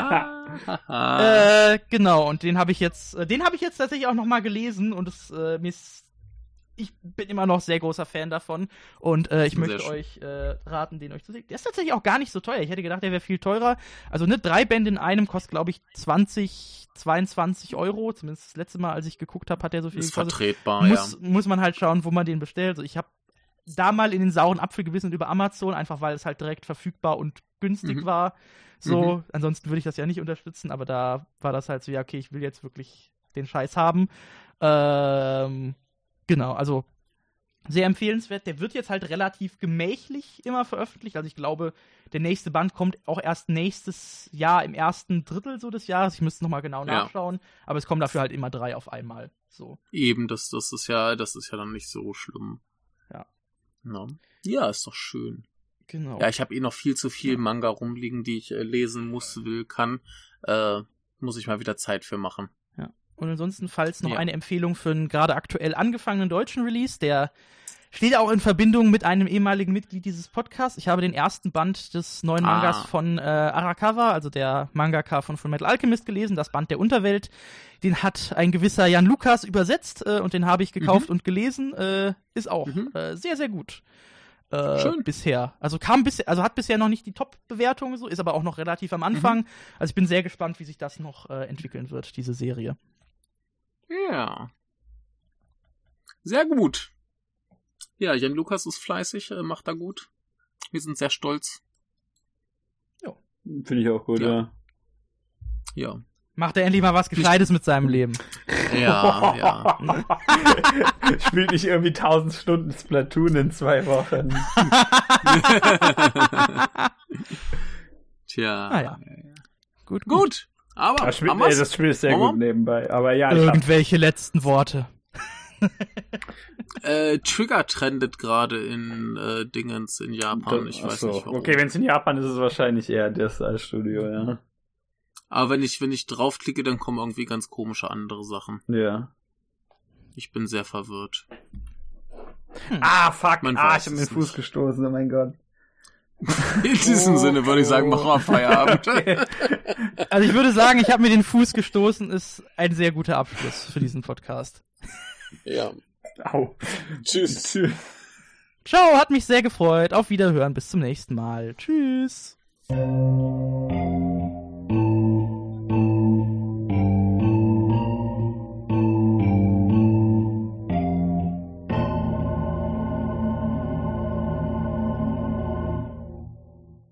S2: Genau, und den habe ich jetzt tatsächlich auch nochmal gelesen und ich bin immer noch sehr großer Fan davon und ich möchte euch raten, den euch zu sehen. Der ist tatsächlich auch gar nicht so teuer. Ich hätte gedacht, der wäre viel teurer. Also 3 Bände in einem kostet, glaube ich, 22 Euro. Zumindest das letzte Mal, als ich geguckt habe, hat der so viel gekostet.
S1: Ist vertretbar,
S2: muss man halt schauen, wo man den bestellt. Also ich habe da mal in den sauren Apfel gebissen über Amazon, einfach weil es halt direkt verfügbar und günstig war. So, ansonsten würde ich das ja nicht unterstützen, aber da war das halt so, ja, okay, ich will jetzt wirklich den Scheiß haben. Genau, also sehr empfehlenswert. Der wird jetzt halt relativ gemächlich immer veröffentlicht. Also ich glaube, der nächste Band kommt auch erst nächstes Jahr im ersten Drittel so des Jahres. Ich müsste nochmal genau nachschauen. Aber es kommen dafür halt immer 3 auf einmal. So.
S1: Eben, das ist ja dann nicht so schlimm.
S2: Ja.
S1: Ja, ist doch schön.
S2: Genau.
S1: Ja, ich habe noch viel zu viel Manga rumliegen, die ich lesen kann. Muss ich mal wieder Zeit für machen.
S2: Und ansonsten, falls noch eine Empfehlung für einen gerade aktuell angefangenen deutschen Release, der steht auch in Verbindung mit einem ehemaligen Mitglied dieses Podcasts. Ich habe den ersten Band des neuen Mangas von Arakawa, also der Mangaka von Fullmetal Alchemist, gelesen, das Band der Unterwelt. Den hat ein gewisser Jan Lukas übersetzt und den habe ich gekauft und gelesen. Ist auch sehr, sehr gut.
S1: Schön.
S2: Bisher. Also hat bisher noch nicht die Top-Bewertung, so, ist aber auch noch relativ am Anfang. Also ich bin sehr gespannt, wie sich das noch entwickeln wird, diese Serie.
S1: Ja. Sehr gut. Ja, Jan Lukas ist fleißig, macht da gut. Wir sind sehr stolz.
S3: Ja. Finde ich auch gut,
S1: Ja.
S2: Macht er endlich mal was Gescheites mit seinem Leben.
S1: Ja.
S3: Spielt nicht irgendwie 1000 Stunden Splatoon in 2 Wochen.
S1: Tja.
S2: Naja.
S1: Gut. Aber
S3: das Spiel ist sehr gut nebenbei. Aber ja,
S2: irgendwelche letzten Worte.
S1: Trigger trendet gerade in Dingens in Japan. Ich weiß nicht warum.
S3: Okay, wenn es in Japan ist, ist es wahrscheinlich eher das als Studio, ja.
S1: Aber wenn ich draufklicke, dann kommen irgendwie ganz komische andere Sachen.
S3: Ja.
S1: Ich bin sehr verwirrt.
S3: Fuck. Ich hab mir den Fuß gestoßen, oh mein Gott.
S1: In diesem Sinne würde ich sagen, mach mal Feierabend.
S2: Also ich würde sagen, ich habe mir den Fuß gestoßen, ist ein sehr guter Abschluss für diesen Podcast.
S1: Ja.
S3: Au. Tschüss.
S2: Ciao, hat mich sehr gefreut. Auf Wiederhören, bis zum nächsten Mal. Tschüss.